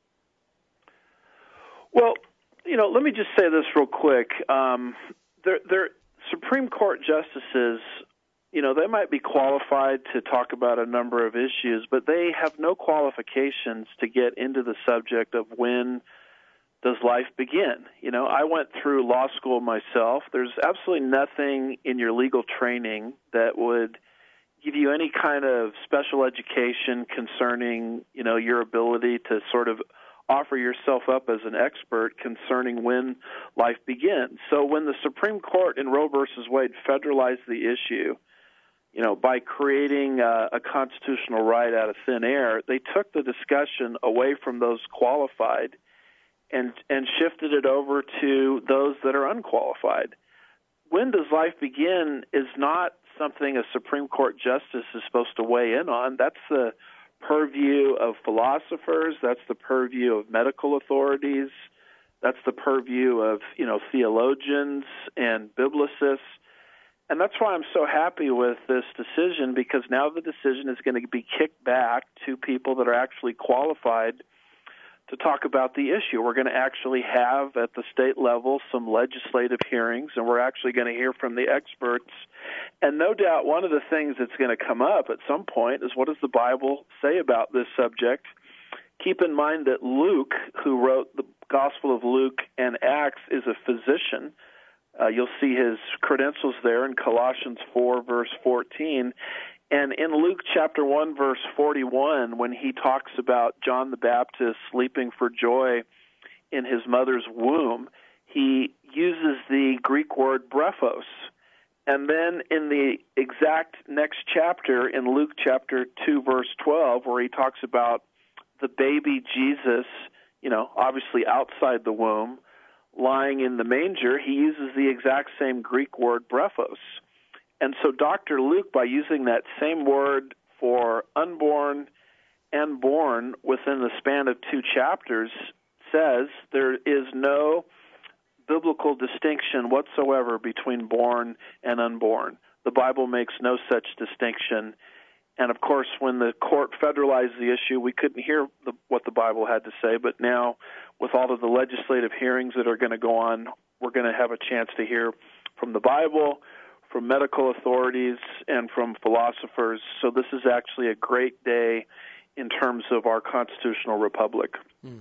Well, you know, let me just say this real quick. Um, there, there, Supreme Court justices, you know, they might be qualified to talk about a number of issues, but they have no qualifications to get into the subject of when does life begin. You know, I went through law school myself. There's absolutely nothing in your legal training that would give you any kind of special education concerning, you know, your ability to sort of offer yourself up as an expert concerning when life begins. So when the Supreme Court in Roe versus Wade federalized the issue, you know, by creating a, a constitutional right out of thin air, they took the discussion away from those qualified and and shifted it over to those that are unqualified. When does life begin is not something a Supreme Court justice is supposed to weigh in on. That's the purview of philosophers. That's the purview of medical authorities. That's the purview of, you know, theologians and biblicists. And that's why I'm so happy with this decision, because now the decision is going to be kicked back to people that are actually qualified to talk about the issue. We're going to actually have at the state level some legislative hearings, and we're actually going to hear from the experts. And no doubt one of the things that's going to come up at some point is, what does the Bible say about this subject? Keep in mind that Luke, who wrote the Gospel of Luke and Acts, is a physician. Uh, you'll see his credentials there in Colossians four, verse fourteen. And in Luke chapter one, verse forty-one, when he talks about John the Baptist leaping for joy in his mother's womb, he uses the Greek word brephos. And then in the exact next chapter, in Luke chapter two, verse twelve, where he talks about the baby Jesus, you know, obviously outside the womb, lying in the manger, he uses the exact same Greek word, brephos. And so Doctor Luke, by using that same word for unborn and born within the span of two chapters, says there is no biblical distinction whatsoever between born and unborn. The Bible makes no such distinction. And, of course, when the court federalized the issue, we couldn't hear the, what the Bible had to say. But now, with all of the legislative hearings that are going to go on, we're going to have a chance to hear from the Bible, from medical authorities, and from philosophers. So this is actually a great day in terms of our constitutional republic. Hmm.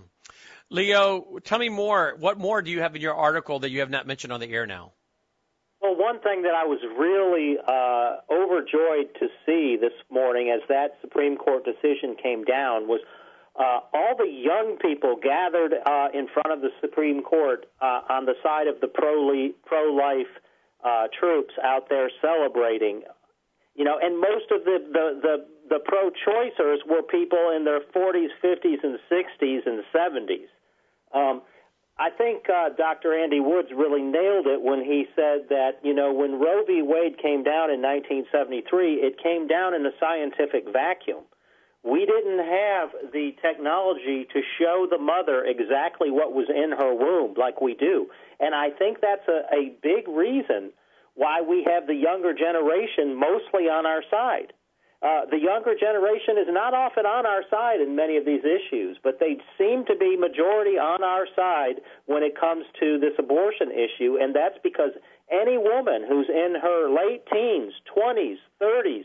Leo, tell me more. What more do you have in your article that you have not mentioned on the air now? Well, one thing that I was really uh, overjoyed to see this morning as that Supreme Court decision came down was uh, all the young people gathered uh, in front of the Supreme Court uh, on the side of the pro-li- pro-life uh, troops out there celebrating. You know, and most of the, the, the, the pro-choicers were people in their forties, fifties, and sixties and seventies. Um, I think uh, Doctor Andy Woods really nailed it when he said that, you know, when Roe v. Wade came down in nineteen seventy-three, it came down in a scientific vacuum. We didn't have the technology to show the mother exactly what was in her womb like we do. And I think that's a, a big reason why we have the younger generation mostly on our side. Uh, the younger generation is not often on our side in many of these issues, but they seem to be majority on our side when it comes to this abortion issue, and that's because any woman who's in her late teens, twenties, thirties,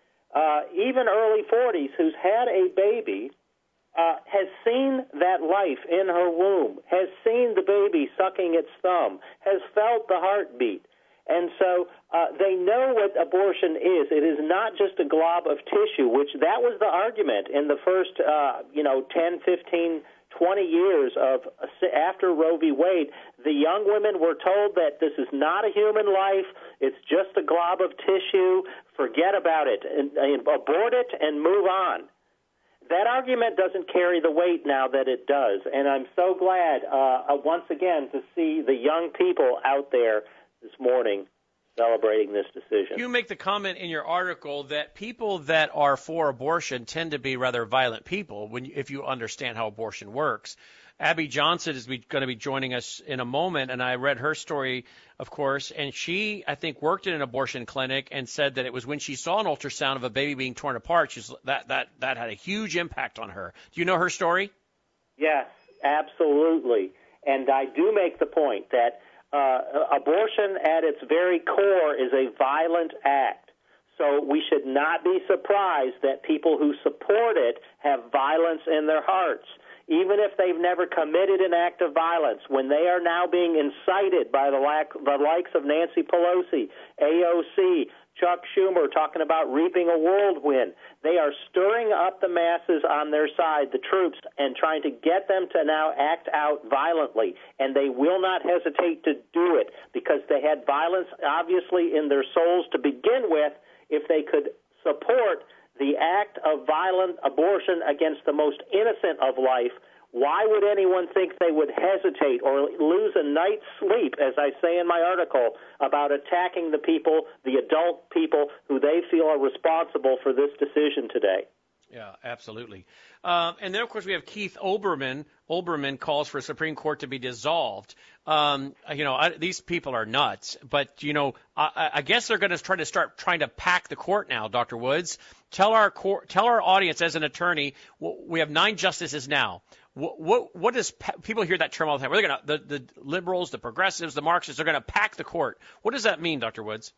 uh, even early forties, who's had a baby, uh, has seen that life in her womb, has seen the baby sucking its thumb, has felt the heartbeat. And so uh, they know what abortion is. It is not just a glob of tissue, which that was the argument in the first, uh, you know, ten, fifteen, twenty years of after Roe v. Wade. The young women were told that this is not a human life. It's just a glob of tissue. Forget about it. And, and abort it and move on. That argument doesn't carry the weight now that it does. And I'm so glad, uh, once again, to see the young people out there this morning celebrating this decision. You make the comment in your article that people that are for abortion tend to be rather violent people when you, if you understand how abortion works. Abby Johnson is going to be joining us in a moment, and I read her story, of course, and she, I think, worked in an abortion clinic and said that it was when she saw an ultrasound of a baby being torn apart, she's, that, that, that had a huge impact on her. Do you know her story? Yes, absolutely. And I do make the point that Uh, abortion at its very core is a violent act. So we should not be surprised that people who support it have violence in their hearts. Even if they've never committed an act of violence, when they are now being incited by the, lack, the likes of Nancy Pelosi, A O C, Chuck Schumer talking about reaping a whirlwind, they are stirring up the masses on their side, the troops, and trying to get them to now act out violently. And they will not hesitate to do it because they had violence, obviously, in their souls to begin with. If they could support the act of violent abortion against the most innocent of life, why would anyone think they would hesitate or lose a night's sleep, as I say in my article, about attacking the people, the adult people who they feel are responsible for this decision today? Yeah, absolutely. Um, and then, of course, we have Keith Olbermann. Olbermann calls for a Supreme Court to be dissolved. Um, you know, I, these people are nuts. But, you know, I, I guess they're going to try to start trying to pack the court now, Doctor Woods. Tell our court, tell our audience as an attorney, we have nine justices now. What, what, what does people hear that term all the time? They're going to the, the liberals, the progressives, the Marxists are going to pack the court. What does that mean, Doctor Woods?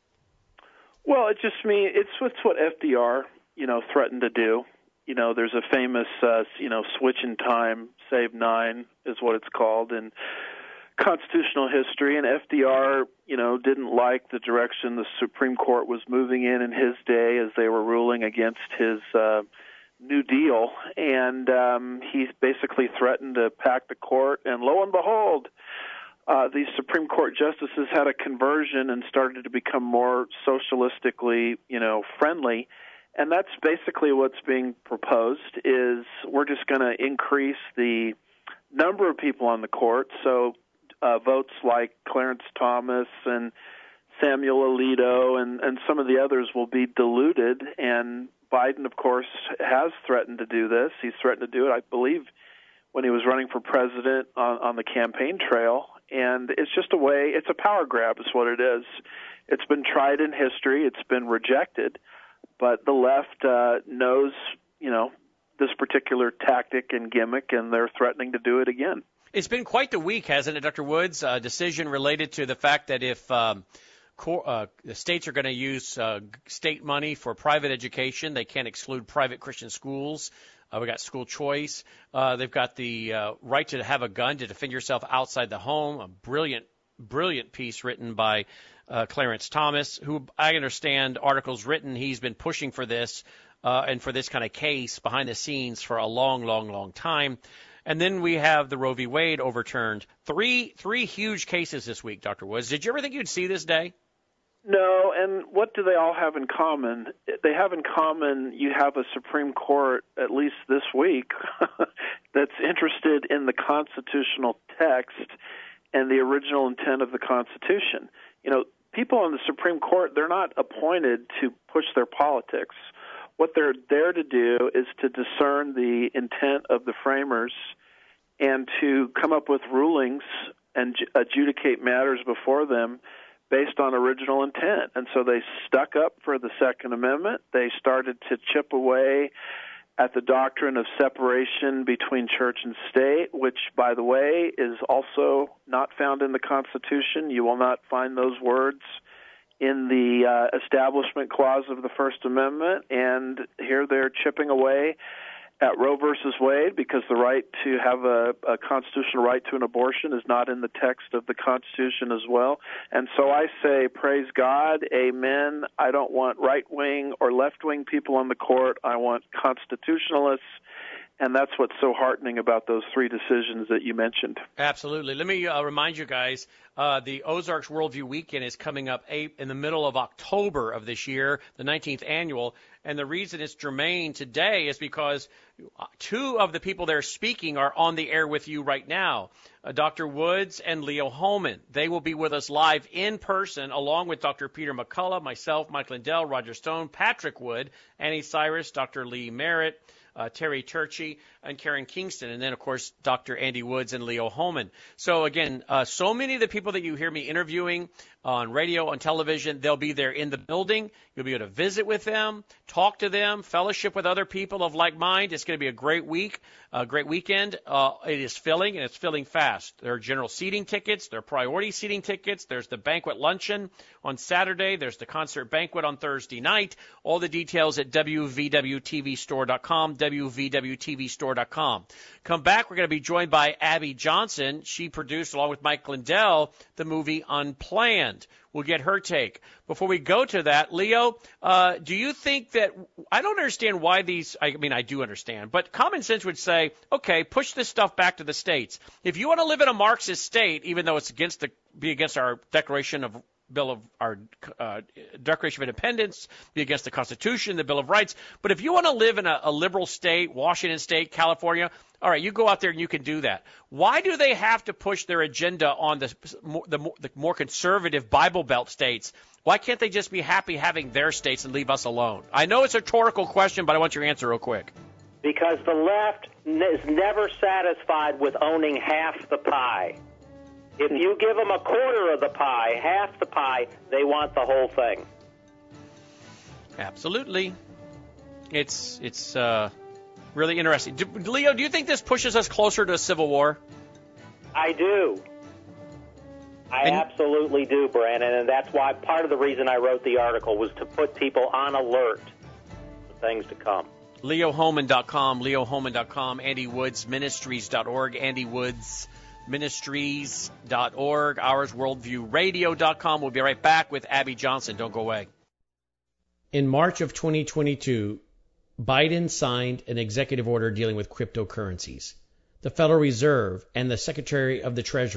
Well, it just means it's, it's what F D R, you know, threatened to do. You know, there's a famous, uh, you know, switch in time, save nine is what it's called in constitutional history. And F D R, you know, didn't like the direction the Supreme Court was moving in in his day as they were ruling against his uh, New Deal. And um, he basically threatened to pack the court. And lo and behold, uh, these Supreme Court justices had a conversion and started to become more socialistically, you know, friendly. And that's basically what's being proposed, is we're just going to increase the number of people on the court. So uh, votes like Clarence Thomas and Samuel Alito and, and some of the others will be diluted. And Biden, of course, has threatened to do this. He's threatened to do it, I believe, when he was running for president on, on the campaign trail. And it's just a way, it's a power grab is what it is. It's been tried in history. It's been rejected. But the left uh, knows, you know, this particular tactic and gimmick, and they're threatening to do it again. It's been quite the week, hasn't it, Doctor Woods? A decision related to the fact that if um, co- uh, the states are going to use uh, state money for private education, they can't exclude private Christian schools. Uh, we got school choice. Uh, they've got the uh, right to have a gun to defend yourself outside the home. A brilliant, brilliant piece written by uh, Clarence Thomas, who I understand articles written. He's been pushing for this uh, and for this kind of case behind the scenes for a long, long, long time. And then we have the Roe v. Wade overturned. Three, three huge cases this week, Doctor Woods. Did you ever think you'd see this day? No, and what do they all have in common? They have in common you have a Supreme Court, at least this week, that's interested in the constitutional text and the original intent of the Constitution. You know, people on the Supreme Court, they're not appointed to push their politics. What they're there to do is to discern the intent of the framers and to come up with rulings and adjudicate matters before them based on original intent. And so they stuck up for the Second Amendment. They started to chip away at the doctrine of separation between church and state, which, by the way, is also not found in the Constitution. You will not find those words in the uh, Establishment Clause of the First Amendment. And here they're chipping away at Roe versus Wade because the right to have a, a constitutional right to an abortion is not in the text of the Constitution as well. And so I say, praise God, amen. I don't want right-wing or left-wing people on the court. I want constitutionalists. And that's what's so heartening about those three decisions that you mentioned. Absolutely. Let me uh, remind you guys, uh, the Ozarks Worldview Weekend is coming up eight, in the middle of October of this year, the nineteenth annual. And the reason it's germane today is because two of the people there speaking are on the air with you right now, uh, Doctor Woods and Leo Holman. They will be with us live in person, along with Doctor Peter McCullough, myself, Mike Lindell, Roger Stone, Patrick Wood, Annie Cyrus, Doctor Lee Merritt, Uh, Terry Turchi, and Karen Kingston, and then, of course, Doctor Andy Woods and Leo Holman. So, again, uh, so many of the people that you hear me interviewing on radio, on television, they'll be there in the building. You'll be able to visit with them, talk to them, fellowship with other people of like mind. It's going to be a great week, a great weekend. Uh, it is filling, and it's filling fast. There are general seating tickets. There are priority seating tickets. There's the banquet luncheon on Saturday. There's the concert banquet on Thursday night. All the details at W V W T V store dot com, W V W T V store dot com. Come back, we're going to be joined by Abby Johnson. She produced, along with Mike Lindell, the movie Unplanned. We'll get her take. Before we go to that, Leo, uh, do you think that – I don't understand why these – I mean, I do understand, but common sense would say, okay, push this stuff back to the states. If you want to live in a Marxist state, even though it's against the be against our Declaration of – Bill of our uh, Declaration of Independence, be against the Constitution, the Bill of Rights. But if you want to live in a, a liberal state, Washington State, California, all right, you go out there and you can do that. Why do they have to push their agenda on the, the, the more conservative Bible Belt states? Why can't they just be happy having their states and leave us alone? I know it's a rhetorical question, but I want your answer real quick. Because the left is never satisfied with owning half the pie. If you give them a quarter of the pie, half the pie, they want the whole thing. Absolutely. It's it's uh, really interesting. Do, Leo, do you think this pushes us closer to a civil war? I do. I and, absolutely do, Brandon, and that's why part of the reason I wrote the article was to put people on alert for things to come. Leo Holman dot com, Leo Holman dot com, Andy Woods Ministries dot org, Andy Woods Ministries dot org, ours Worldview Radio dot com. We'll be right back with Abby Johnson. Don't go away. In March of twenty twenty-two, Biden signed an executive order dealing with cryptocurrencies. The Federal Reserve and the Secretary of the Treasury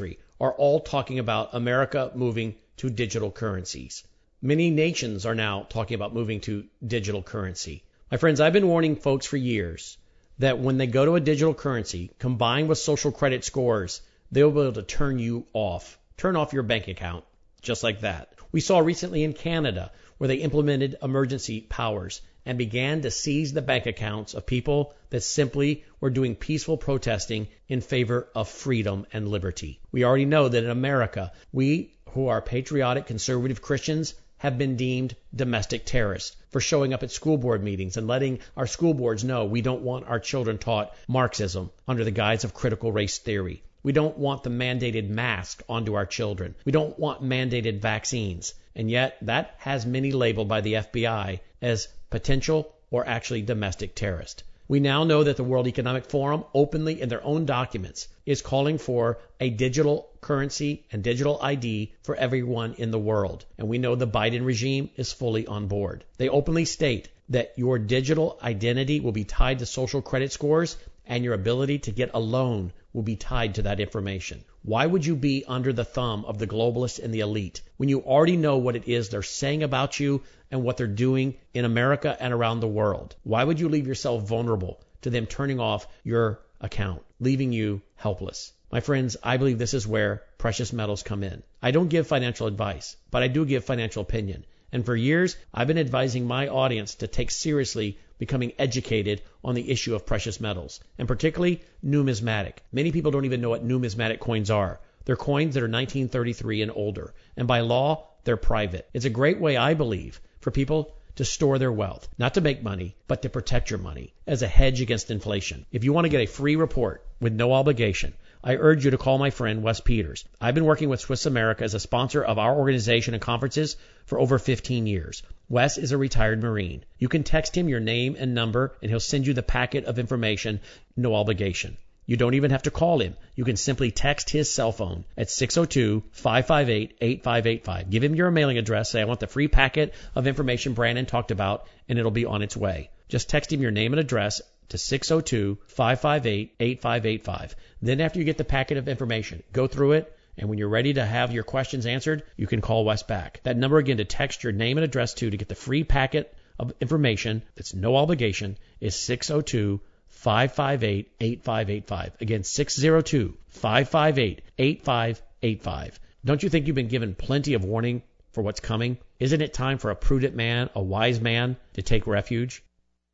are all talking about America moving to digital currencies. Many nations are now talking about moving to digital currency. My friends, I've been warning folks for years that when they go to a digital currency, combined with social credit scores, they'll be able to turn you off, turn off your bank account, just like that. We saw recently in Canada where they implemented emergency powers and began to seize the bank accounts of people that simply were doing peaceful protesting in favor of freedom and liberty. We already know that in America, we who are patriotic conservative Christians have been deemed domestic terrorists for showing up at school board meetings and letting our school boards know we don't want our children taught Marxism under the guise of critical race theory. We don't want the mandated mask onto our children. We don't want mandated vaccines. And yet that has many labeled by the F B I as potential or actually domestic terrorist. We now know that the World Economic Forum openly in their own documents is calling for a digital currency and digital I D for everyone in the world. And we know the Biden regime is fully on board. They openly state that your digital identity will be tied to social credit scores and your ability to get a loan will be tied to that information. Why would you be under the thumb of the globalists and the elite when you already know what it is they're saying about you and what they're doing in America and around the world? Why would you leave yourself vulnerable to them turning off your account, leaving you helpless? My friends, I believe this is where precious metals come in. I don't give financial advice, but I do give financial opinion. And for years, I've been advising my audience to take seriously becoming educated on the issue of precious metals, and particularly numismatic. Many people don't even know what numismatic coins are. They're coins that are nineteen thirty-three and older, and by law, they're private. It's a great way, I believe, for people to store their wealth, not to make money, but to protect your money as a hedge against inflation. If you want to get a free report with no obligation, I urge you to call my friend Wes Peters. I've been working with Swiss America as a sponsor of our organization and conferences for over fifteen years. Wes is a retired Marine. You can text him your name and number, and he'll send you the packet of information, no obligation. You don't even have to call him. You can simply text his cell phone at six oh two, five five eight, eight five eight five. Give him your mailing address. Say, I want the free packet of information Brandon talked about, and it'll be on its way. Just text him your name and address to six oh two, five five eight, eight five eight five. Then after you get the packet of information, go through it, and when you're ready to have your questions answered, you can call Wes back. That number again to text your name and address to to get the free packet of information that's no obligation is six oh two, five five eight, eight five eight five. Again, six oh two, five five eight, eight five eight five. Don't you think you've been given plenty of warning for what's coming? Isn't it time for a prudent man, a wise man, to take refuge?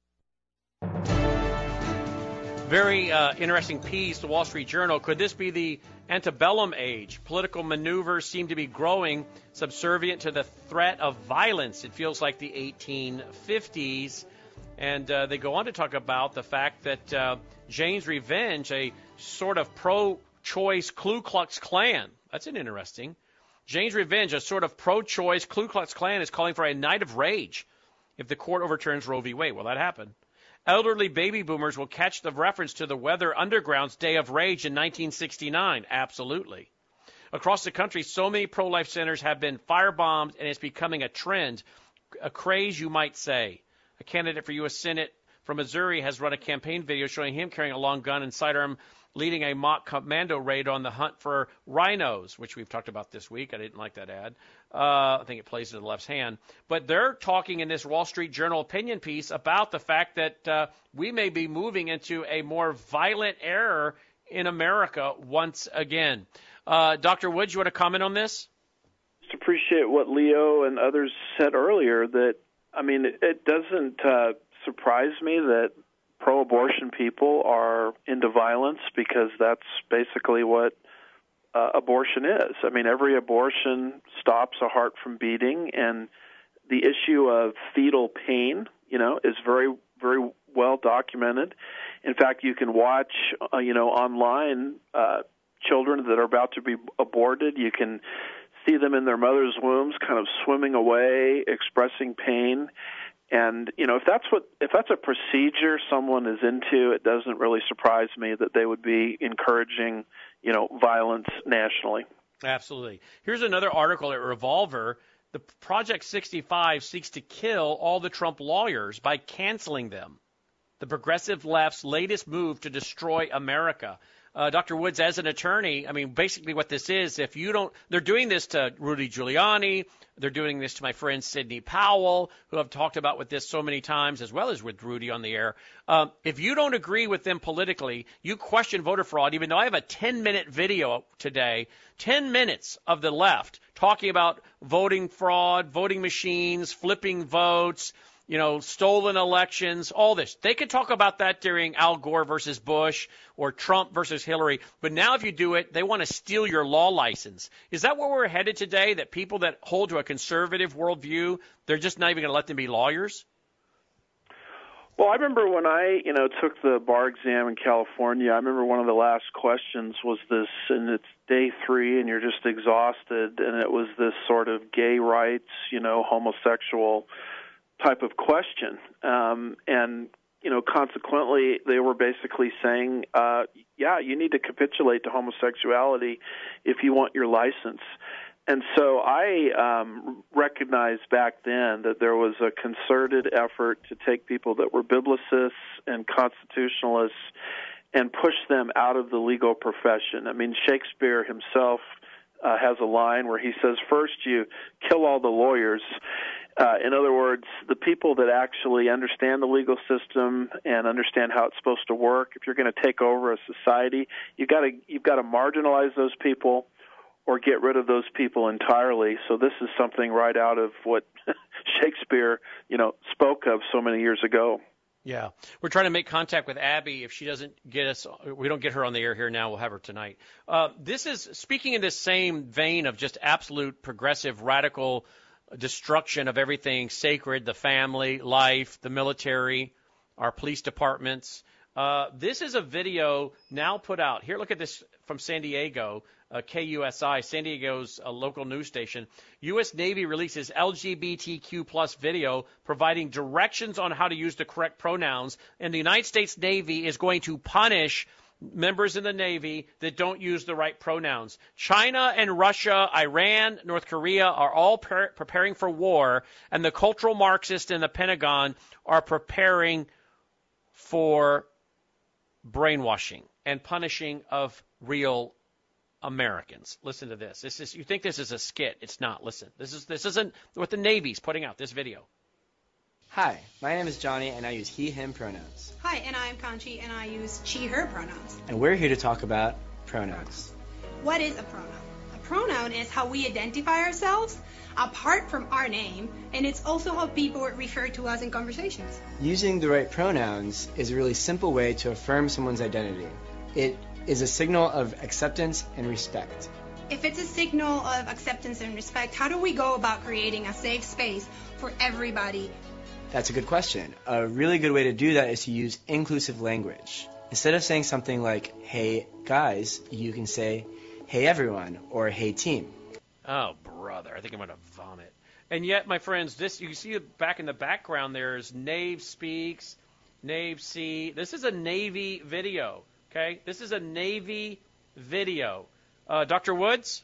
Very uh, interesting piece, the Wall Street Journal. Could this be the antebellum age? Political maneuvers seem to be growing, subservient to the threat of violence. It feels like the eighteen fifties. And uh, they go on to talk about the fact that uh, Jane's Revenge, a sort of pro-choice Ku Klux Klan, that's an interesting. Jane's Revenge, a sort of pro-choice Ku Klux Klan, is calling for a night of rage if the court overturns Roe v. Wade. Will that happen? Elderly baby boomers will catch the reference to the Weather Underground's Day of Rage in nineteen sixty-nine. Absolutely. Across the country, so many pro-life centers have been firebombed, and it's becoming a trend, a craze, you might say. A candidate for U S Senate from Missouri has run a campaign video showing him carrying a long gun and sidearm, leading a mock commando raid on the hunt for rhinos, which we've talked about this week. I didn't like that ad. Uh, I think it plays to the left hand. But they're talking in this Wall Street Journal opinion piece about the fact that uh, we may be moving into a more violent era in America once again. Uh, Doctor Woods, you want to comment on this? Just appreciate what Leo and others said earlier, that, I mean, it, it doesn't uh, surprise me that pro-abortion people are into violence, because that's basically what uh, abortion is. I mean, every abortion stops a heart from beating, and the issue of fetal pain, you know, is very, very well documented. In fact, you can watch, uh, you know, online uh, children that are about to be aborted. You can see them in their mother's wombs kind of swimming away, expressing pain. And, you know, if that's what if that's a procedure someone is into, it doesn't really surprise me that they would be encouraging, you know, violence nationally. Absolutely. Here's another article at Revolver. The Project sixty-five seeks to kill all the Trump lawyers by canceling them. The progressive left's latest move to destroy America. Uh, Doctor Woods, as an attorney, I mean, basically what this is, if you don't, they're doing this to Rudy Giuliani, they're doing this to my friend Sidney Powell, who I've talked about with this so many times, as well as with Rudy on the air. Um, if you don't agree with them politically, you question voter fraud, even though I have a ten-minute video today, ten minutes of the left talking about voting fraud, voting machines, flipping votes, you know, stolen elections, all this. They could talk about that during Al Gore versus Bush or Trump versus Hillary. But now if you do it, they want to steal your law license. Is that where we're headed today, that people that hold to a conservative worldview, they're just not even going to let them be lawyers? Well, I remember when I, you know, took the bar exam in California, I remember one of the last questions was this, and it's day three and you're just exhausted, and it was this sort of gay rights, you know, homosexual type of question. Um, and, you know, consequently, they were basically saying, uh, yeah, you need to capitulate to homosexuality if you want your license. And so I um, recognized back then that there was a concerted effort to take people that were biblicists and constitutionalists and push them out of the legal profession. I mean, Shakespeare himself uh, has a line where he says, first you kill all the lawyers. Uh, in other words, the people that actually understand the legal system and understand how it's supposed to work, if you're going to take over a society, you've got to, you've got to marginalize those people or get rid of those people entirely. So this is something right out of what Shakespeare, you know, spoke of so many years ago. Yeah. We're trying to make contact with Abby. If she doesn't get us, we don't get her on the air here now, we'll have her tonight. Uh, this is, speaking in this same vein of just absolute progressive, radical destruction of everything sacred, the family, life, the military, our police departments. Uh, this is a video now put out. Here, look at this from San Diego, uh, K U S I, San Diego's uh, local news station. U S Navy releases L G B T Q plus video providing directions on how to use the correct pronouns. And the United States Navy is going to punish members in the Navy that don't use the right pronouns. China and Russia, Iran, North Korea are all pre- preparing for war, and the cultural Marxists in the Pentagon are preparing for brainwashing and punishing of real Americans. Listen to this. This is, you think this is a skit. It's not. Listen. This is this isn't what the Navy's putting out, this video. Hi, my name is Johnny, and I use he, him pronouns. Hi, and I'm Kanchi, and I use she, her pronouns. And we're here to talk about pronouns. What is a pronoun? A pronoun is how we identify ourselves apart from our name, and it's also how people refer to us in conversations. Using the right pronouns is a really simple way to affirm someone's identity. It is a signal of acceptance and respect. If it's a signal of acceptance and respect, how do we go about creating a safe space for everybody? That's a good question. A really good way to do that is to use inclusive language. Instead of saying something like, hey guys, you can say, hey everyone, or hey team. Oh, brother, I think I'm going to vomit. And yet, my friends, this you see back in the background there's Nave Speaks, Nave See. This is a Navy video, okay? This is a Navy video. Uh, Doctor Woods?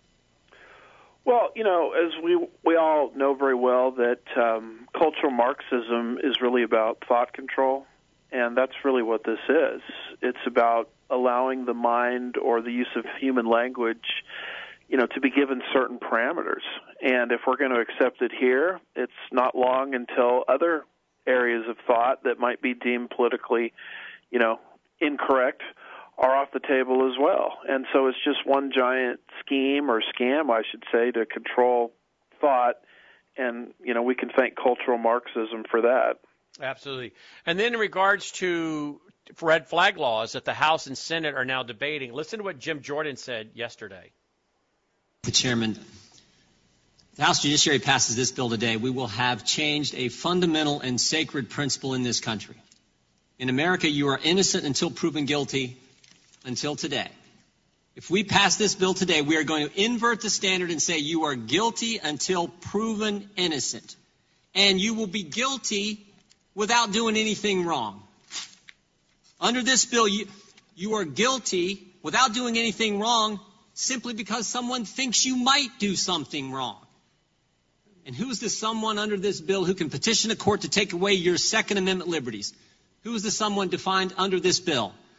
Well, you know, as we we all know very well that um, cultural Marxism is really about thought control, and that's really what this is. It's about allowing the mind or the use of human language, you know, to be given certain parameters. And if we're going to accept it here, it's not long until other areas of thought that might be deemed politically, you know, incorrect are off the table as well. And so it's just one giant scheme or scam, I should say, to control thought. And, you know, we can thank cultural Marxism for that. Absolutely. And then in regards to red flag laws that the House and Senate are now debating, listen to what Jim Jordan said yesterday. The Chairman, the House Judiciary passes this bill today, we will have changed a fundamental and sacred principle in this country. In America, you are innocent until proven guilty. Until today. If we pass this bill today, we are going to invert the standard and say you are guilty until proven innocent. And you will be guilty without doing anything wrong. Under this bill, you, you are guilty without doing anything wrong simply because someone thinks you might do something wrong. And who's the someone under this bill who can petition a court to take away your Second Amendment liberties? Who is the someone defined under this bill?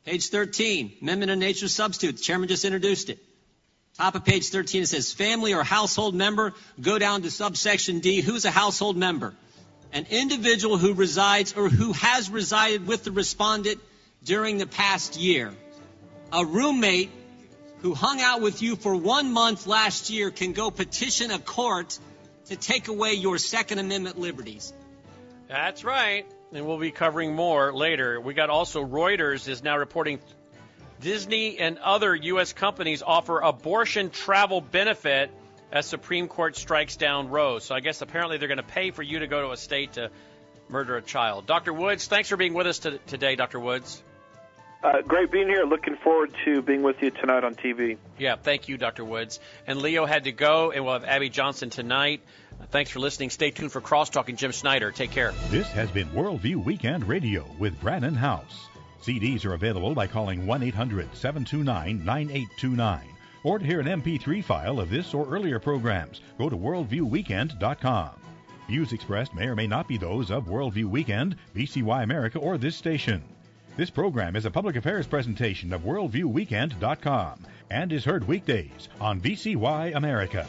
Page thirteen, Amendment of Nature Substitute. The chairman just introduced it. Top of page thirteen, it says family or household member. Go down to subsection D. Who's a household member? An individual who resides or who has resided with the respondent during the past year. A roommate who hung out with you for one month last year can go petition a court to take away your Second Amendment liberties. That's right. And we'll be covering more later. We got also Reuters is now reporting Disney and other U S companies offer abortion travel benefit as Supreme Court strikes down Roe. So I guess apparently they're going to pay for you to go to a state to murder a child. Doctor Woods, thanks for being with us to, today, Doctor Woods. Uh, great being here. Looking forward to being with you tonight on T V. Yeah, thank you, Doctor Woods. And Leo had to go, and we'll have Abby Johnson tonight. Thanks for listening. Stay tuned for Crosstalk and Jim Snyder. Take care. This has been Worldview Weekend Radio with Brannon House. C Ds are available by calling one eight hundred seven two nine nine eight two nine. Or to hear an M P three file of this or earlier programs, go to worldview weekend dot com. Views expressed may or may not be those of Worldview Weekend, V C Y America, or this station. This program is a public affairs presentation of worldview weekend dot com and is heard weekdays on V C Y America.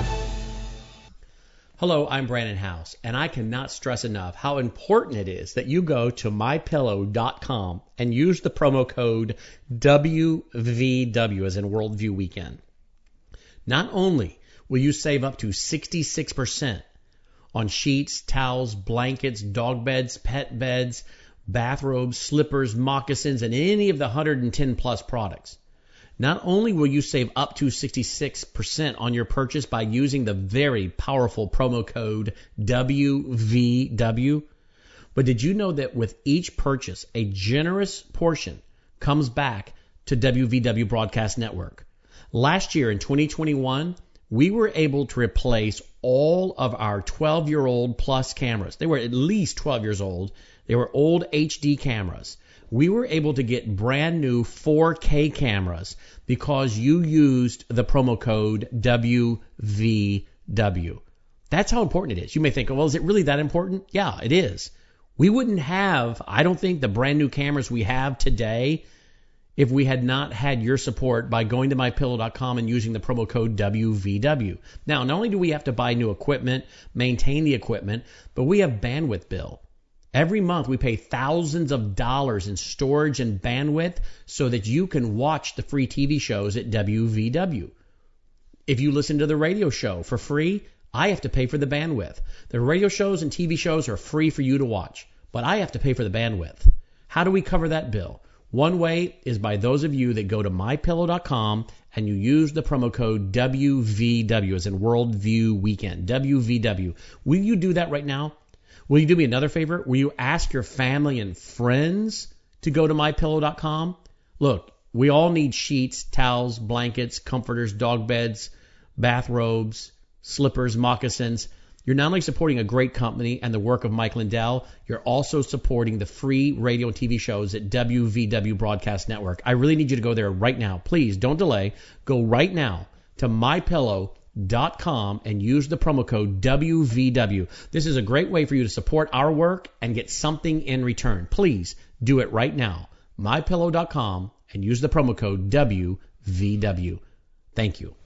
Hello, I'm Brannon House, and I cannot stress enough how important it is that you go to my pillow dot com and use the promo code W V W as in Worldview Weekend. Not only will you save up to sixty-six percent on sheets, towels, blankets, dog beds, pet beds, bathrobes, slippers, moccasins, and any of the one hundred ten plus products. Not only will you save up to sixty-six percent on your purchase by using the very powerful promo code W V W, but did you know that with each purchase, a generous portion comes back to W V W Broadcast Network? Last year in twenty twenty-one, we were able to replace all of our twelve-year-old plus cameras. They were at least twelve years old. They were old H D cameras. We were able to get brand new four K cameras because you used the promo code W V W. That's how important it is. You may think, well, is it really that important? Yeah, it is. We wouldn't have, I don't think, the brand new cameras we have today if we had not had your support by going to my pillow dot com and using the promo code W V W. Now, not only do we have to buy new equipment, maintain the equipment, but we have bandwidth bill. Every month we pay thousands of dollars in storage and bandwidth so that you can watch the free T V shows at W V W. If you listen to the radio show for free, I have to pay for the bandwidth. The radio shows and T V shows are free for you to watch, but I have to pay for the bandwidth. How do we cover that bill? One way is by those of you that go to my pillow dot com and you use the promo code W V W as in Worldview Weekend, W V W. Will you do that right now? Will you do me another favor? Will you ask your family and friends to go to my pillow dot com? Look, we all need sheets, towels, blankets, comforters, dog beds, bathrobes, slippers, moccasins. You're not only supporting a great company and the work of Mike Lindell, you're also supporting the free radio and T V shows at W V W Broadcast Network. I really need you to go there right now. Please don't delay. Go right now to my pillow dot com and use the promo code W V W. This is a great way for you to support our work and get something in return. Please do it right now. my pillow dot com and use the promo code W V W. Thank you.